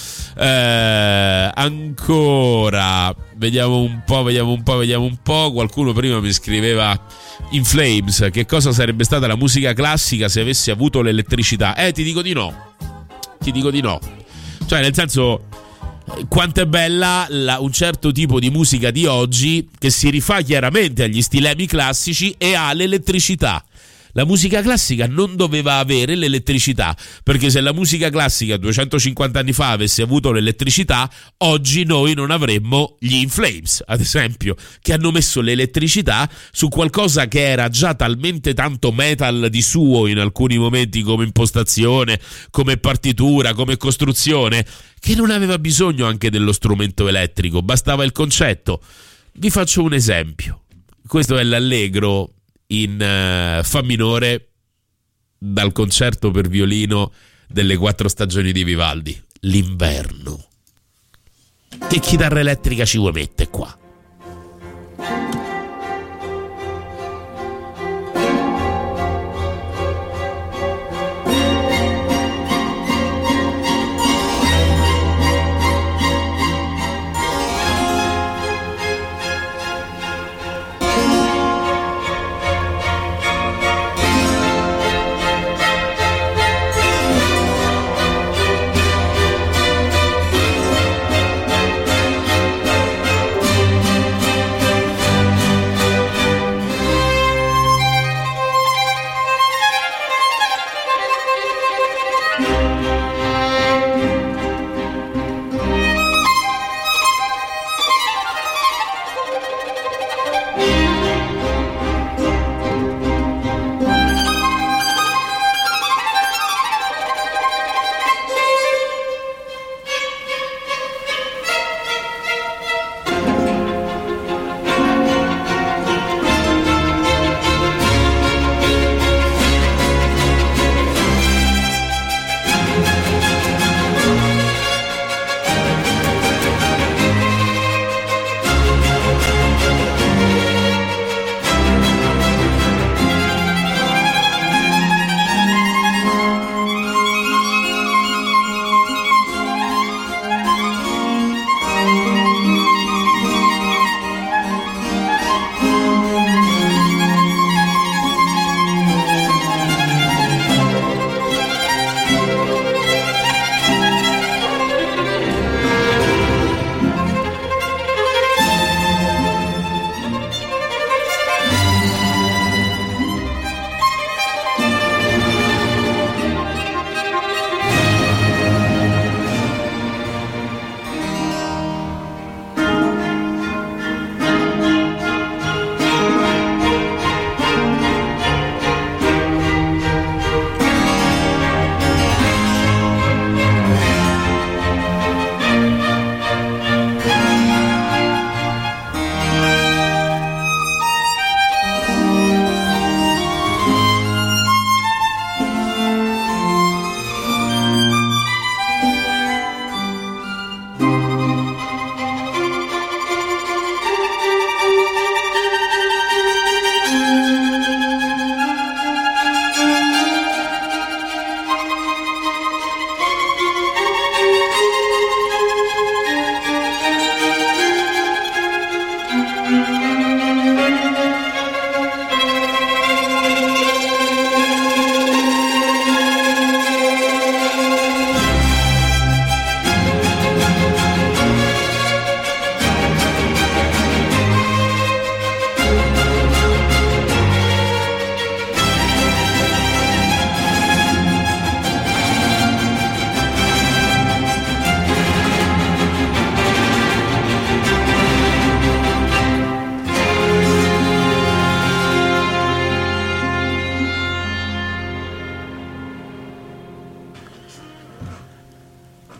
Ancora, vediamo un po'. Qualcuno prima mi scriveva In Flames, che cosa sarebbe stata la musica classica se avesse avuto l'elettricità? Ti dico di no. Cioè, nel senso, quanto è bella un certo tipo di musica di oggi che si rifà chiaramente agli stilemi classici e ha l'elettricità. La musica classica non doveva avere l'elettricità, perché se la musica classica 250 anni fa avesse avuto l'elettricità, oggi noi non avremmo gli In Flames, ad esempio, che hanno messo l'elettricità su qualcosa che era già talmente tanto metal di suo in alcuni momenti, come impostazione, come partitura, come costruzione, che non aveva bisogno anche dello strumento elettrico, bastava il concetto. Vi faccio un esempio. Questo è l'allegro in fa minore dal concerto per violino delle 4 stagioni di Vivaldi, L'inverno. Che chitarra elettrica ci vuoi mettere qua?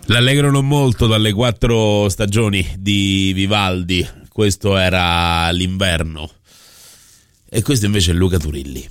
L'allegro non molto dalle 4 stagioni di Vivaldi. Questo era l'inverno. E questo invece è Luca Turilli.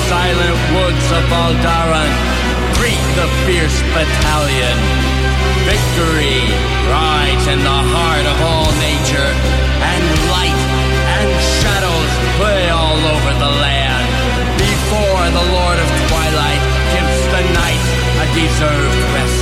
silent woods of Aldaran, greet the fierce battalion. Victory rides in the heart of all nature, and light and shadows play all over the land. Before the Lord of Twilight gives the night a deserved rest.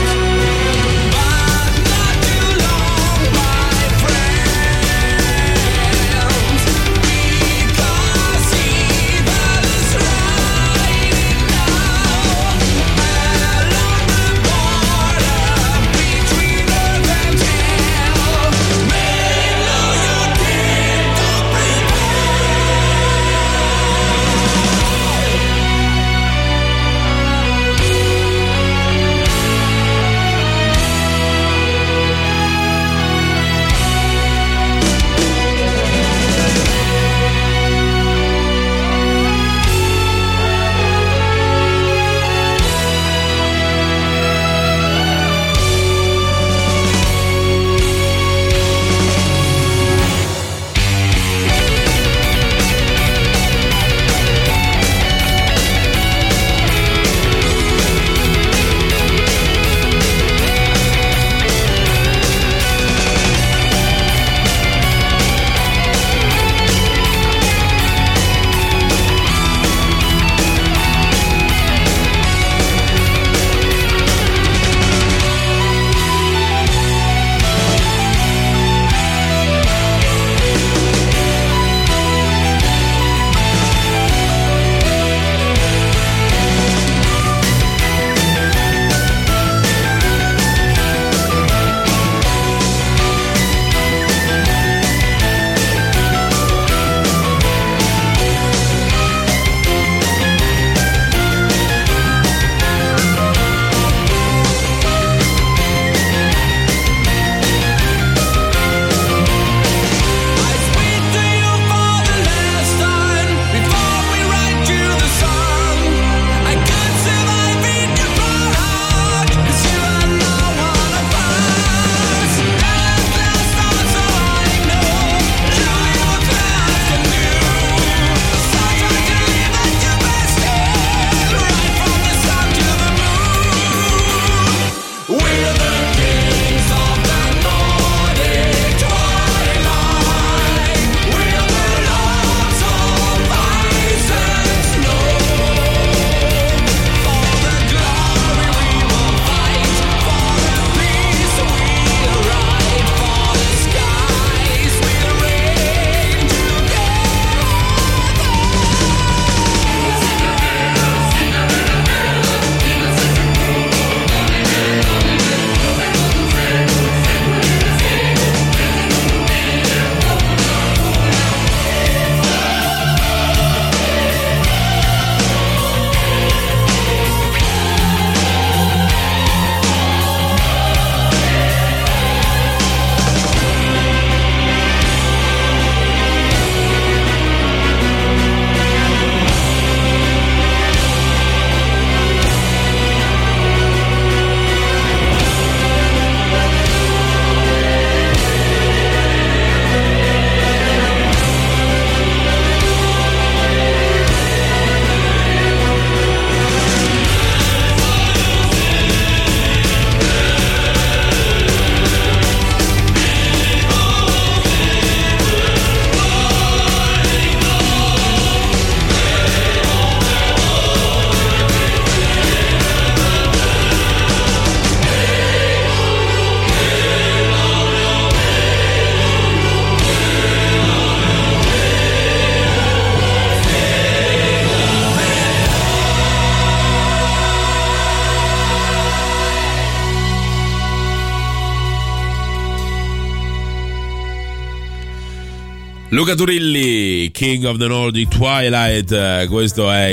Luca Turilli, King of the Nordic Twilight, questo è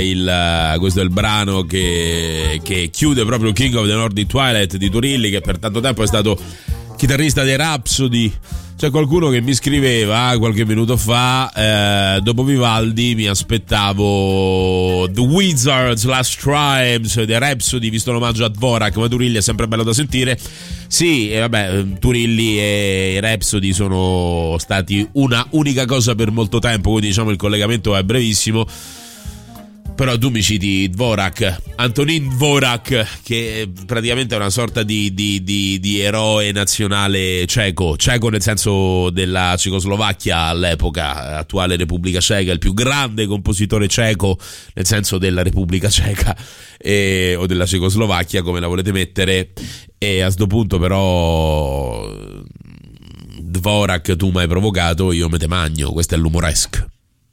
il brano che chiude proprio King of the Nordic Twilight di Turilli, che per tanto tempo è stato chitarrista dei Rhapsody. C'è qualcuno che mi scriveva qualche minuto fa, dopo Vivaldi mi aspettavo The Wizards, Last Tribes, The Rhapsody, visto l'omaggio a Dvorak, ma Turilli è sempre bello da sentire. Sì, Turilli e i Rhapsody sono stati una unica cosa per molto tempo, quindi diciamo il collegamento è brevissimo. Però tu mi citi Dvorak, Antonin Dvorak, che praticamente è una sorta di eroe nazionale ceco nel senso della Cecoslovacchia all'epoca, attuale Repubblica Ceca, il più grande compositore ceco nel senso della Repubblica Ceca o della Cecoslovacchia, come la volete mettere. E a sto punto però Dvorak, tu mi hai provocato, io me te magno. Questo è l'umoresque.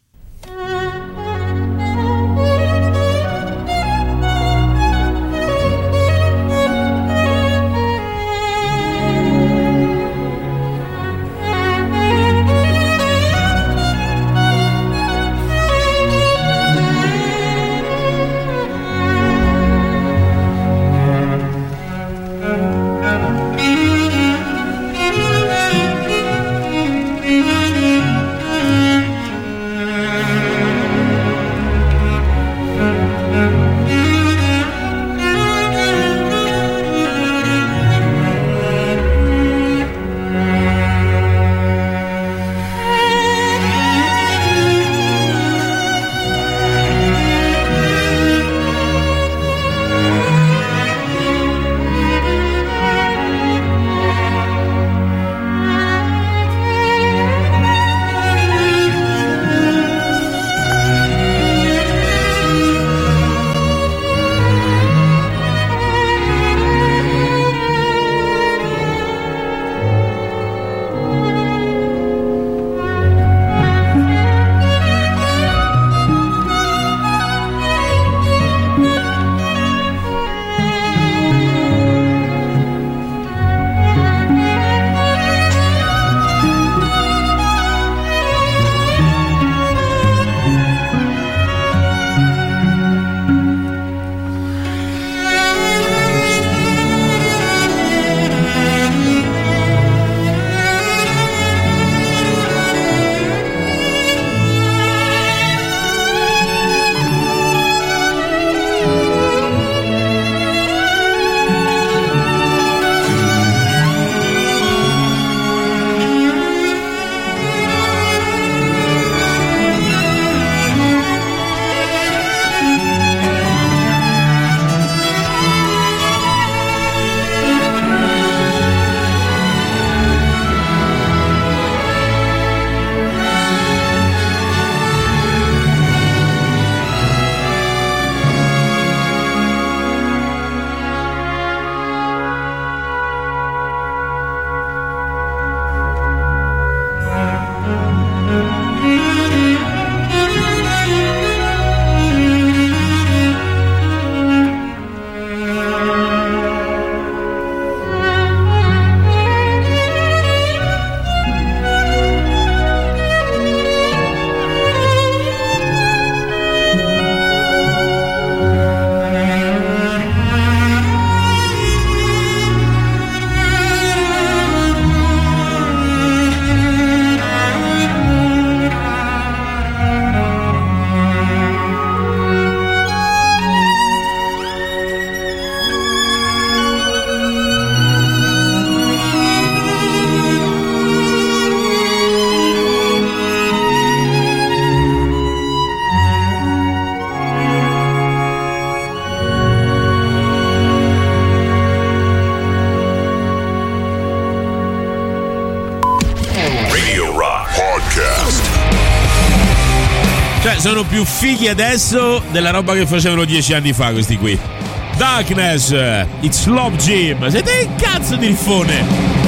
Sono più fighi adesso della roba che facevano 10 anni fa questi qui. Darkness, It's Love Jim. Siete il cazzo di riffone.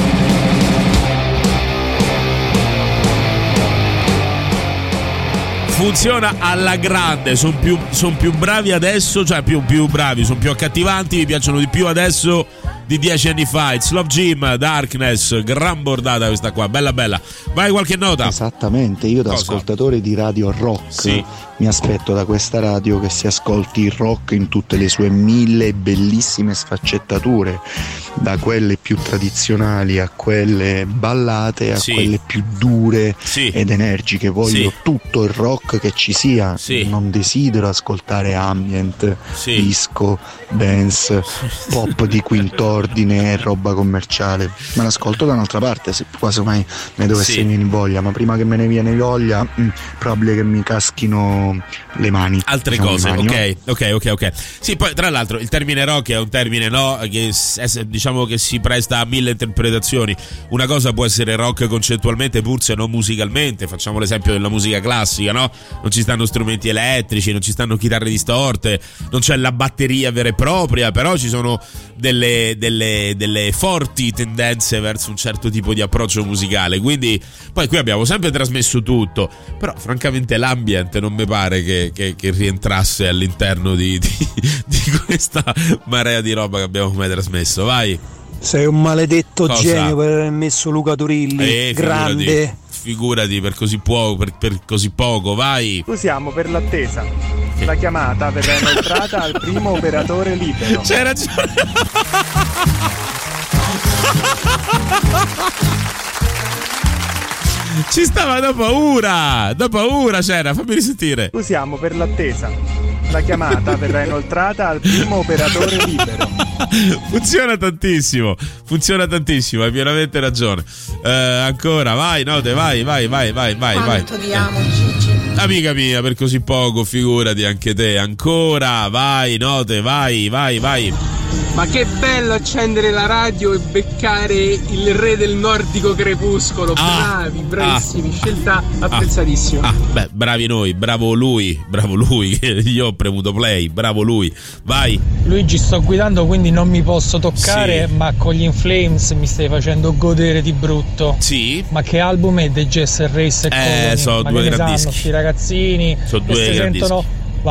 Funziona alla grande. Sono più bravi adesso, cioè più bravi, sono più accattivanti, mi piacciono di più adesso di 10 anni fa. It's Love Jim, Darkness, gran bordata questa qua, bella. Vai, qualche nota? Esattamente, io da ascoltatore di Radio Rock mi aspetto da questa radio che si ascolti il rock in tutte le sue 1000 bellissime sfaccettature, da quelle più tradizionali a quelle ballate, a quelle più dure ed energiche. Voglio tutto il rock che ci sia, non desidero ascoltare ambient, disco, dance, pop di quintorni disordine e roba commerciale. Me l'ascolto da un'altra parte se quasi mai ne dovesse venire voglia, ma prima che me ne viene voglia probabile che mi caschino le mani, altre cose, ok. Sì, poi tra l'altro il termine rock è un termine, no, che diciamo che si presta a 1000 interpretazioni. Una cosa può essere rock concettualmente pur se non musicalmente. Facciamo l'esempio della musica classica, no? Non ci stanno strumenti elettrici, non ci stanno chitarre distorte, non c'è la batteria vera e propria, però ci sono delle forti tendenze verso un certo tipo di approccio musicale. Quindi poi qui abbiamo sempre trasmesso tutto, però francamente l'ambient non mi pare che rientrasse all'interno di questa marea di roba che abbiamo mai trasmesso. Vai. Sei un maledetto genio per aver messo Luca Turilli, grande. Figurati per così poco, vai. Usiamo per l'attesa. La chiamata verrà inoltrata al primo operatore libero. C'hai ragione. Ci stava da paura c'era, fammi risentire. Usiamo per l'attesa. La chiamata verrà inoltrata al primo operatore libero. Funziona tantissimo, hai pienamente ragione. Ancora, vai, Note, vai. Quanto ti amo, Gigi. Amica mia, per così poco, figurati anche te. Ancora, vai, Note, vai. Ma che bello accendere la radio e beccare il re del nordico crepuscolo. Bravissimi, scelta apprezzatissima. Beh, bravi noi, bravo lui. Io ho premuto play, bravo lui. Vai. Luigi, sto guidando, quindi non mi posso toccare, ma con gli In Flames mi stai facendo godere di brutto. Sì. Ma che album è dei Jess Race e Colony? Sono due grandissimi. Sti ragazzini sono due grandissimi. Sentono...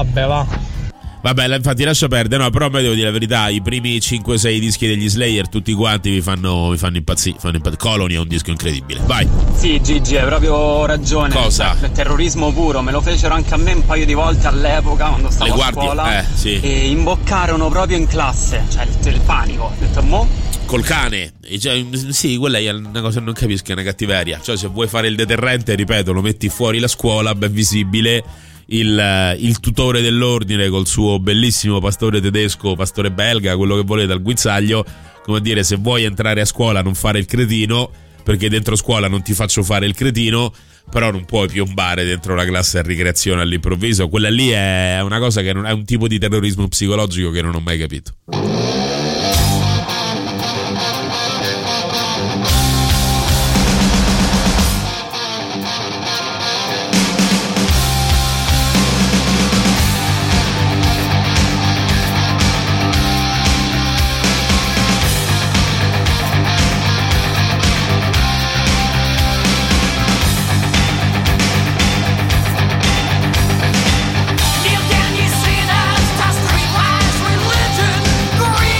Vabbè, infatti lascia perdere, no, però a me devo dire la verità, i primi 5-6 dischi degli Slayer tutti quanti mi fanno impazzire. Colony è un disco incredibile. Vai. Sì, Gigi, hai proprio ragione. Cosa? Il terrorismo puro, me lo fecero anche a me un paio di volte all'epoca quando stavo a scuola. Sì. E imboccarono proprio in classe, cioè il panico. Ho detto, mo? Col cane, cioè, sì, quella è una cosa che non capisco, è una cattiveria. Cioè, se vuoi fare il deterrente, ripeto, lo metti fuori la scuola, ben visibile. Il tutore dell'ordine col suo bellissimo pastore tedesco, pastore belga, quello che volete al guinzaglio, come dire, se vuoi entrare a scuola non fare il cretino, perché dentro scuola non ti faccio fare il cretino, però non puoi piombare dentro la classe a ricreazione all'improvviso. Quella lì è una cosa che è un tipo di terrorismo psicologico che non ho mai capito. Green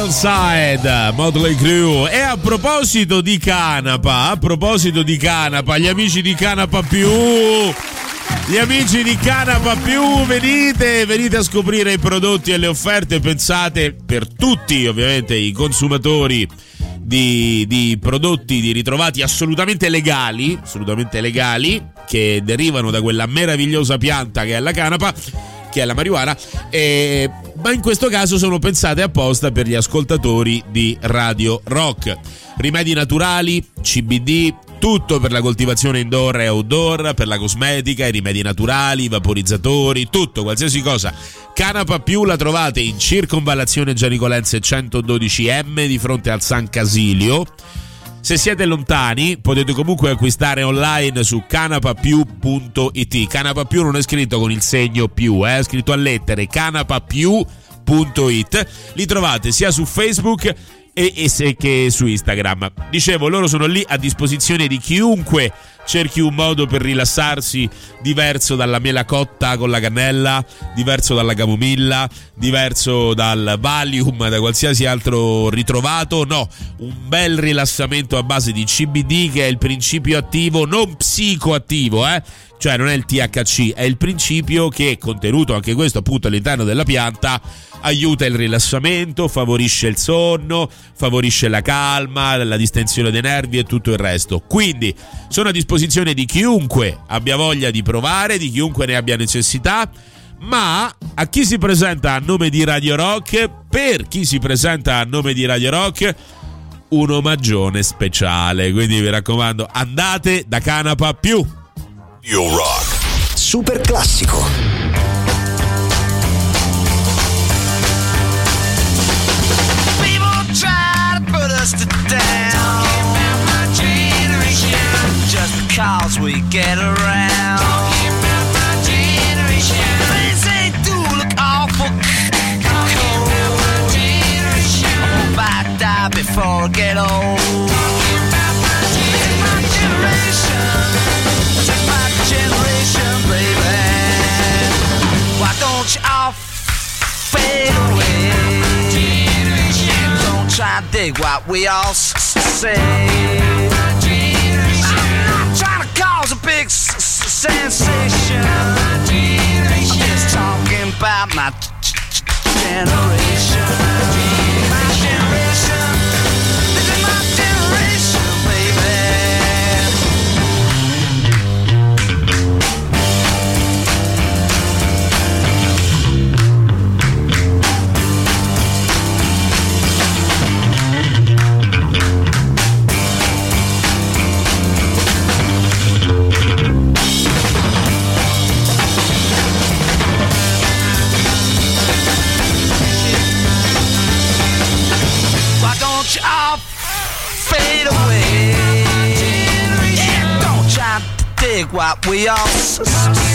Wild Side, Motley Crue. E a proposito di canapa, gli amici di Canapa Più, venite a scoprire i prodotti e le offerte pensate per tutti, ovviamente, i consumatori di prodotti di ritrovati assolutamente legali, che derivano da quella meravigliosa pianta che è la canapa, che è la marijuana, ma in questo caso sono pensate apposta per gli ascoltatori di Radio Rock. Rimedi naturali, CBD, tutto per la coltivazione indoor e outdoor, per la cosmetica, i rimedi naturali, i vaporizzatori, tutto, qualsiasi cosa. Canapa Più la trovate in Circonvallazione Gianicolense 112M di fronte al San Casilio. Se siete lontani potete comunque acquistare online su canapapiù.it. Canapa Più non è scritto con il segno più, è scritto a lettere, canapapiù.it. Li trovate sia su Facebook che su Instagram. Dicevo, loro sono lì a disposizione di chiunque cerchi un modo per rilassarsi diverso dalla mela cotta con la cannella, diverso dalla camomilla, diverso dal Valium, da qualsiasi altro ritrovato. No, un bel rilassamento a base di CBD, che è il principio attivo, non psicoattivo, cioè non è il THC, è il principio che, contenuto anche questo appunto all'interno della pianta, aiuta il rilassamento, favorisce il sonno, favorisce la calma, la distensione dei nervi e tutto il resto. Quindi sono a disposizione di chiunque abbia voglia di provare, di chiunque ne abbia necessità. Ma a chi si presenta a nome di Radio Rock, per chi si presenta a nome di Radio Rock, un omaggione speciale. Quindi vi raccomando, andate da Canapa Più. Radio Rock super classico. Cause we get around. Talking about my generation. Things they do look awful cold. My generation. I hope I die before I get old. Talking about my generation. This is my generation, baby. Why don't you all fade away? Don't try to dig what we all say. Cause a big sensation. I'm just talking about my generation. My generation. This is my generation, baby. I'll fade away. Yeah, don't try to dig what we all say.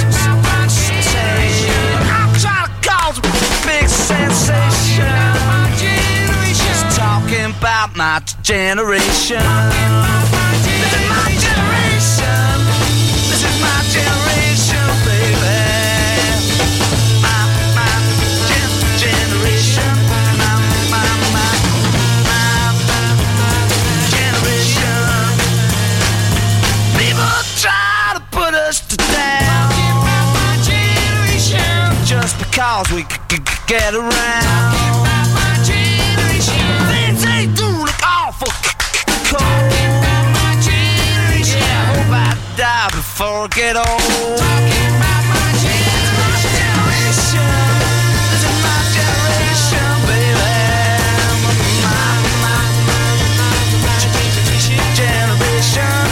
I'm trying to cause a big sensation. Just talking about my generation. This is my generation. This is my generation, baby. Try to put us down. Just because we get around. Things they do look awful cold. Yeah, I hope I die before I get old. Talking about my generation. This is my generation, baby. My generation.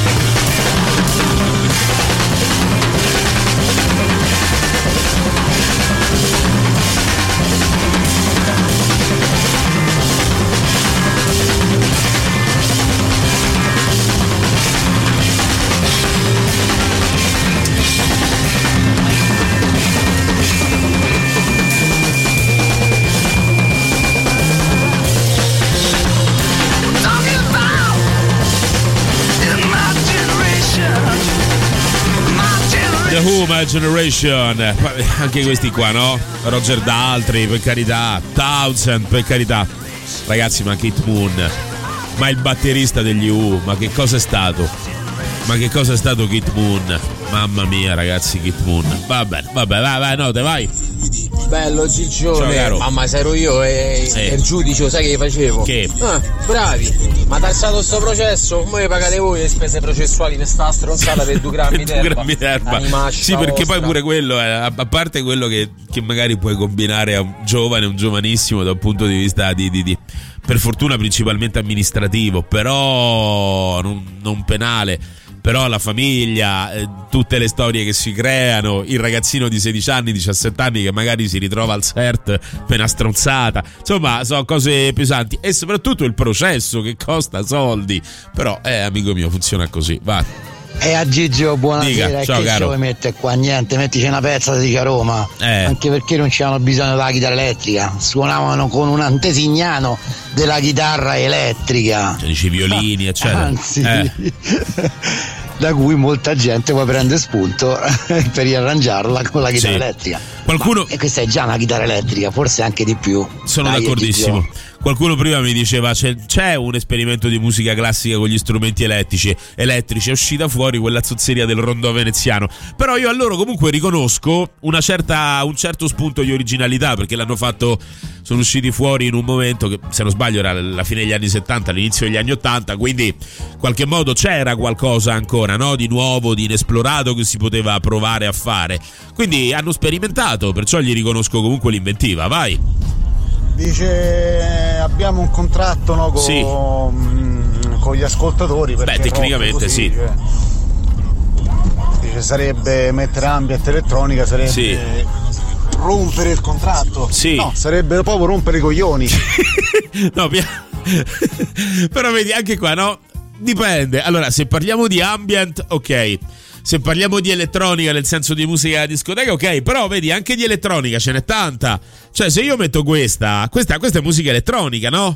The Who, My Generation, anche questi qua, no? Roger Daltrey, per carità, Townsend, per carità. Ragazzi, ma Kate Moon, ma il batterista degli U, ma che cosa è stato? Ma che cosa è stato Kate Moon? Mamma mia, ragazzi, Kate Moon. Va bene, vai, no, te vai. Bello Gigione, mamma se ero io e il giudice, sai che facevo? Che? Bravi, ma tassato sto processo, voi pagate voi le spese processuali per sta stronzata per 2 grammi d'erba. Sì, perché poi pure quello è, a parte quello che magari puoi combinare a un giovanissimo da un punto di vista di per fortuna principalmente amministrativo, però non penale. Però la famiglia, tutte le storie che si creano, il ragazzino di 16 anni, 17 anni che magari si ritrova al CERT per una stronzata, insomma sono cose pesanti, e soprattutto il processo che costa soldi. Però amico mio, funziona così, va. A Gigio, buonasera. Dica, ciao, che caro. ci vuoi mettere qua? Niente, mettici una pezza di a Roma, anche perché non c'erano bisogno della chitarra elettrica, suonavano con un antesignano della chitarra elettrica, cioè, dici violini eccetera, anzi da cui molta gente poi prende spunto per riarrangiarla con la chitarra elettrica. Qualcuno... e questa è già una chitarra elettrica, forse anche di più. Sono d'accordissimo. Qualcuno prima mi diceva c'è un esperimento di musica classica con gli strumenti elettrici, è uscita fuori quella zozzeria del rondò veneziano, però io a loro comunque riconosco un certo spunto di originalità, perché l'hanno fatto, sono usciti fuori in un momento che, se non sbaglio, era la fine degli anni 70, all'inizio degli anni 80, quindi in qualche modo c'era qualcosa ancora, no? Di nuovo, di inesplorato che si poteva provare a fare, quindi hanno sperimentato, perciò gli riconosco comunque l'inventiva. Vai. Dice abbiamo un contratto, no, con gli ascoltatori, perché tecnicamente così, sì, dice sarebbe mettere ambient elettronica, sarebbe rompere il contratto, no, sarebbe proprio rompere i coglioni. No, però vedi anche qua, no, dipende. Allora, se parliamo di ambient, ok. Se parliamo di elettronica nel senso di musica discoteca, ok, però vedi, anche di elettronica ce n'è tanta. Cioè, se io metto questa è musica elettronica, no?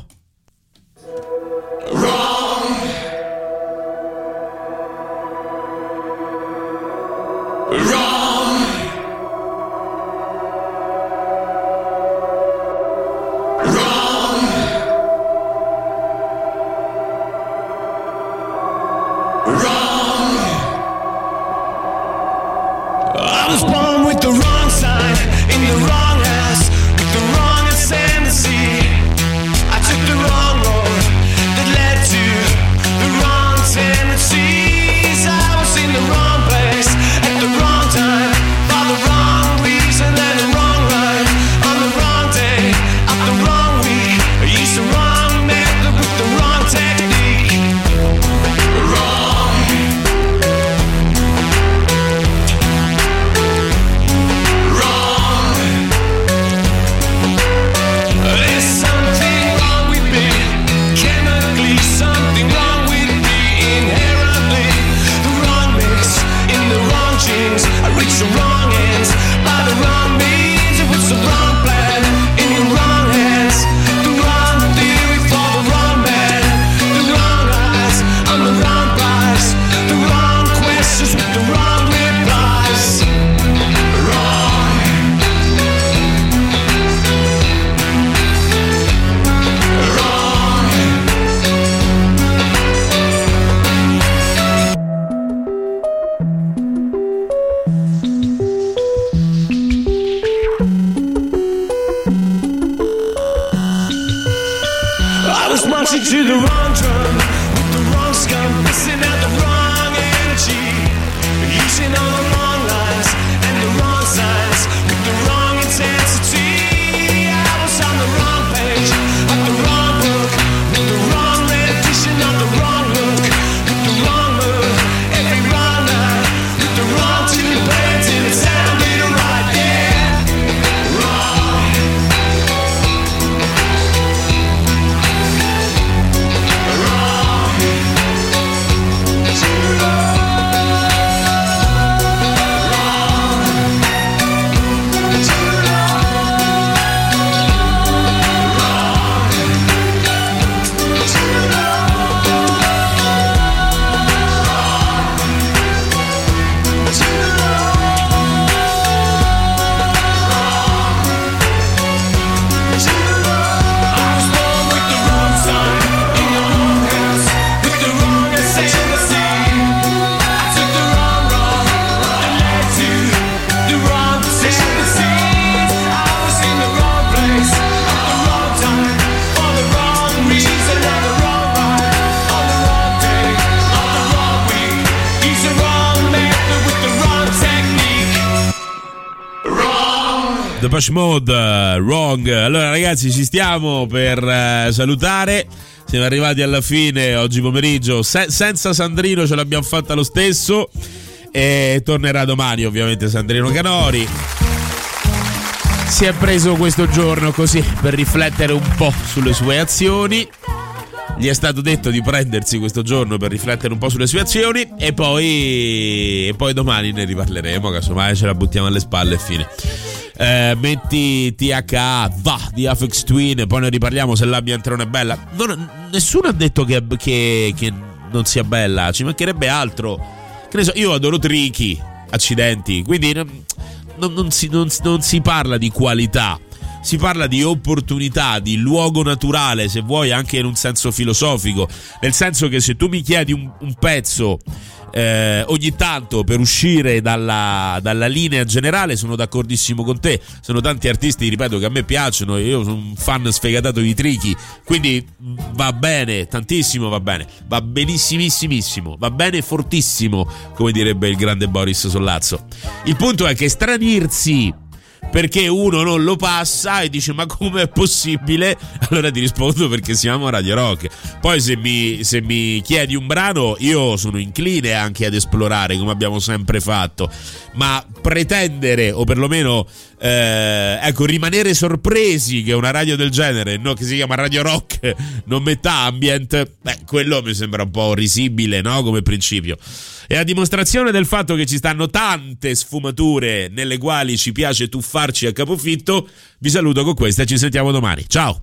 Depeche Mode, Wrong. Allora ragazzi, ci stiamo per salutare. Siamo arrivati alla fine oggi pomeriggio. Senza Sandrino ce l'abbiamo fatta lo stesso. E tornerà domani ovviamente Sandrino Canori. Si è preso questo giorno così per riflettere un po' sulle sue azioni. Gli è stato detto di prendersi questo giorno per riflettere un po' sulle sue azioni e poi domani ne riparleremo, casomai ce la buttiamo alle spalle e fine. Metti THA, va, di Aphex Twin, e poi ne riparliamo se l'ambiente non è bella. Nessuno ha detto che non sia bella, ci mancherebbe altro. Che ne so, io adoro Tricky, accidenti, quindi non si parla di qualità. Si parla di opportunità, di luogo naturale, se vuoi anche in un senso filosofico, nel senso che se tu mi chiedi un pezzo ogni tanto per uscire dalla linea generale, sono d'accordissimo con te. Sono tanti artisti, ripeto, che a me piacciono, io sono un fan sfegatato di Tricky, quindi va bene, tantissimo va bene, va benissimissimo, va bene fortissimo, come direbbe il grande Boris Sollazzo. Il punto è che stranirsi perché uno non lo passa e dice ma come è possibile, allora ti rispondo perché siamo a Radio Rock. Poi se mi chiedi un brano, io sono incline anche ad esplorare, come abbiamo sempre fatto, ma pretendere o perlomeno rimanere sorpresi che una radio del genere, no, che si chiama Radio Rock, non metta ambient, quello mi sembra un po' risibile, no, come principio. E a dimostrazione del fatto che ci stanno tante sfumature nelle quali ci piace tuffarci a capofitto, vi saluto con questa e ci sentiamo domani. Ciao!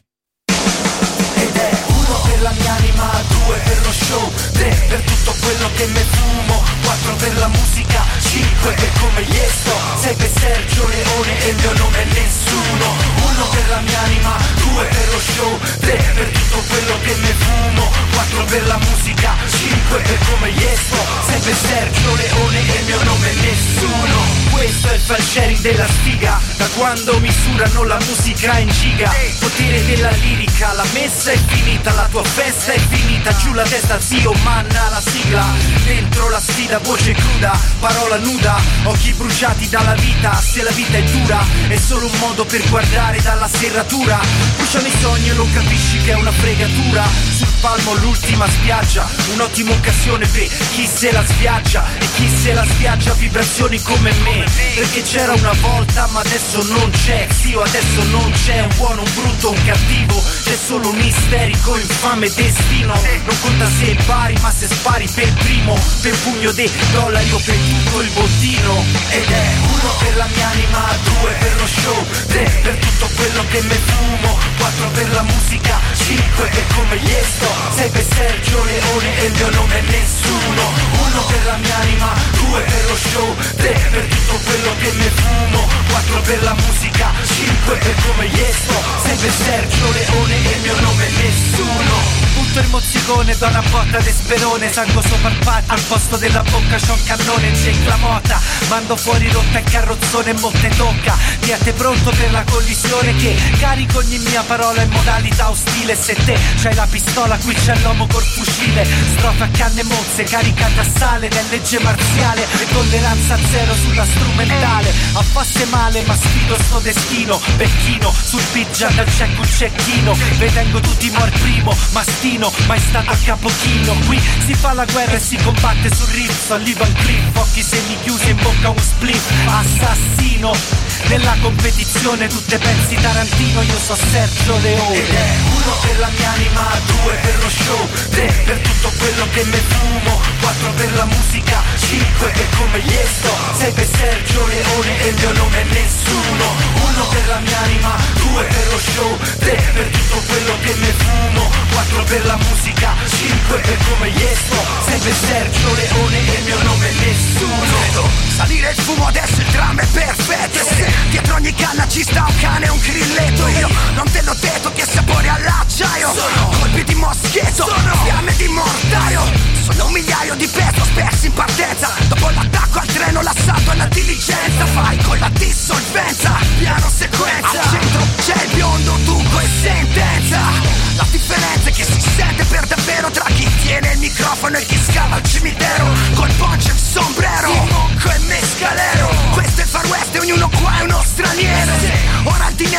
Ed è 1 per la mia anima, 2 per lo show, 3 per tutto quello che me fumo, 4 per la musica, 5 per come gli sto, 6 per Sergio Leone e il mio nome è nessuno. 1 per la mia anima, 2 per lo show, 3 per tutto quello che me fumo, 4 per la musica, 5 per come gli sto, 6 per Sergio Leone e il mio nome è nessuno. Questo è il file sharing della sfiga, da quando misurano la musica in giga. Potere della lirica, la messa è finita, la tua festa è finita, giù la testa zio, manna la sigla. Dentro la sfida, voce cruda, parola nuda, occhi bruciati dalla vita. Se la vita è dura, è solo un modo per guardare dalla serratura. Bruciano i sogni e non capisci che è una fregatura. Sul palmo l'ultima spiaggia, un'ottima occasione per chi se la sviaggia. E chi se la sviaggia vibrazioni come me, perché c'era una volta ma adesso non c'è. Zio, adesso non c'è un buono, un brutto, un cattivo, c'è solo un isterico infame destino. Non conta se è pari ma se spari per primo, per un pugno di dollari o per tutto il bottino. Ed è 1 per la mia anima, 2 per lo show, 3 per tutto quello che me fumo, 4 per la musica, 5 per come gli sto, 6 per Sergio Leone e il mio nome è nessuno. 1 per la mia anima, 2 per lo show, 3 per tutto quello che me fumo, 4 per la musica, 5 per come gli sto, 6 per Sergio Leone e il mio nome è nessuno. Butto il mozzicone, do una botta de sperone, sangue sopra il patto, al posto della bocca c'ho un cannone, c'è la mota, mando fuori rotta il carrozzone e mo te tocca. Tiate pronto per la collisione che carico ogni mia parola in modalità ostile. Se te c'hai la pistola, qui c'è l'uomo col fucile, strofa a canne mozze, caricata a sale nel legge marziale, e tolleranza zero sulla strumentale. Affasse male ma sfido sto destino, becchino sul pigia dal cecco un cecchino, vedengo tutti mor primo, mastino, mai stato a capochino. Qui si fa la guerra e si combatte sul riff, all'Ivan Cliff, occhi semi chiusi in bocca un split, assassino. Nella competizione tu te pensi Tarantino, io so Sergio Leone. Ed è 1 per la mia anima, 2 per lo show, 3 per tutto quello che me fumo, 4 per la musica, 5 per come gli sto, 6 per Sergio Leone e il mio nome è nessuno. 1 per la mia anima, 2 per lo show, 3 per tutto quello che me fumo, 4 per la musica, 5 per come gli sto, 6 per Sergio Leone e il mio nome è nessuno. Salire il fumo adesso il dramma è perfetto, e se dietro ogni canna ci sta un cane e un grilletto, io non te l'ho detto che sapore all'acciaio, sono colpi di moschetto, sono fiamme di mortaio, sono un migliaio di peso spersi in partenza. Dopo l'attacco al treno, l'assalto alla diligenza, fai con la dissolvenza, piano sequenza. Al centro c'è il biondo, dunque e sentenza. La differenza è che si sente per davvero tra chi tiene il microfono e chi scava il cimitero col poncho e il sombrero, monco e mescalero. Questo è il Far West e ognuno qua è uno straniero.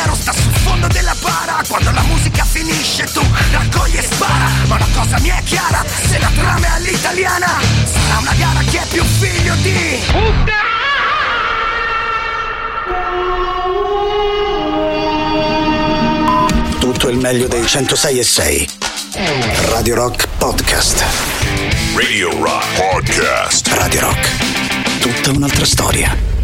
denaro sta sul fondo della bara. Quando la musica finisce tu raccogli e spara. Ma una cosa mi è chiara, se la trama è all'italiana sarà una gara che è più figlio di tutto il meglio dei 106.6 Radio Rock Podcast. Radio Rock Podcast. Radio Rock, tutta un'altra storia.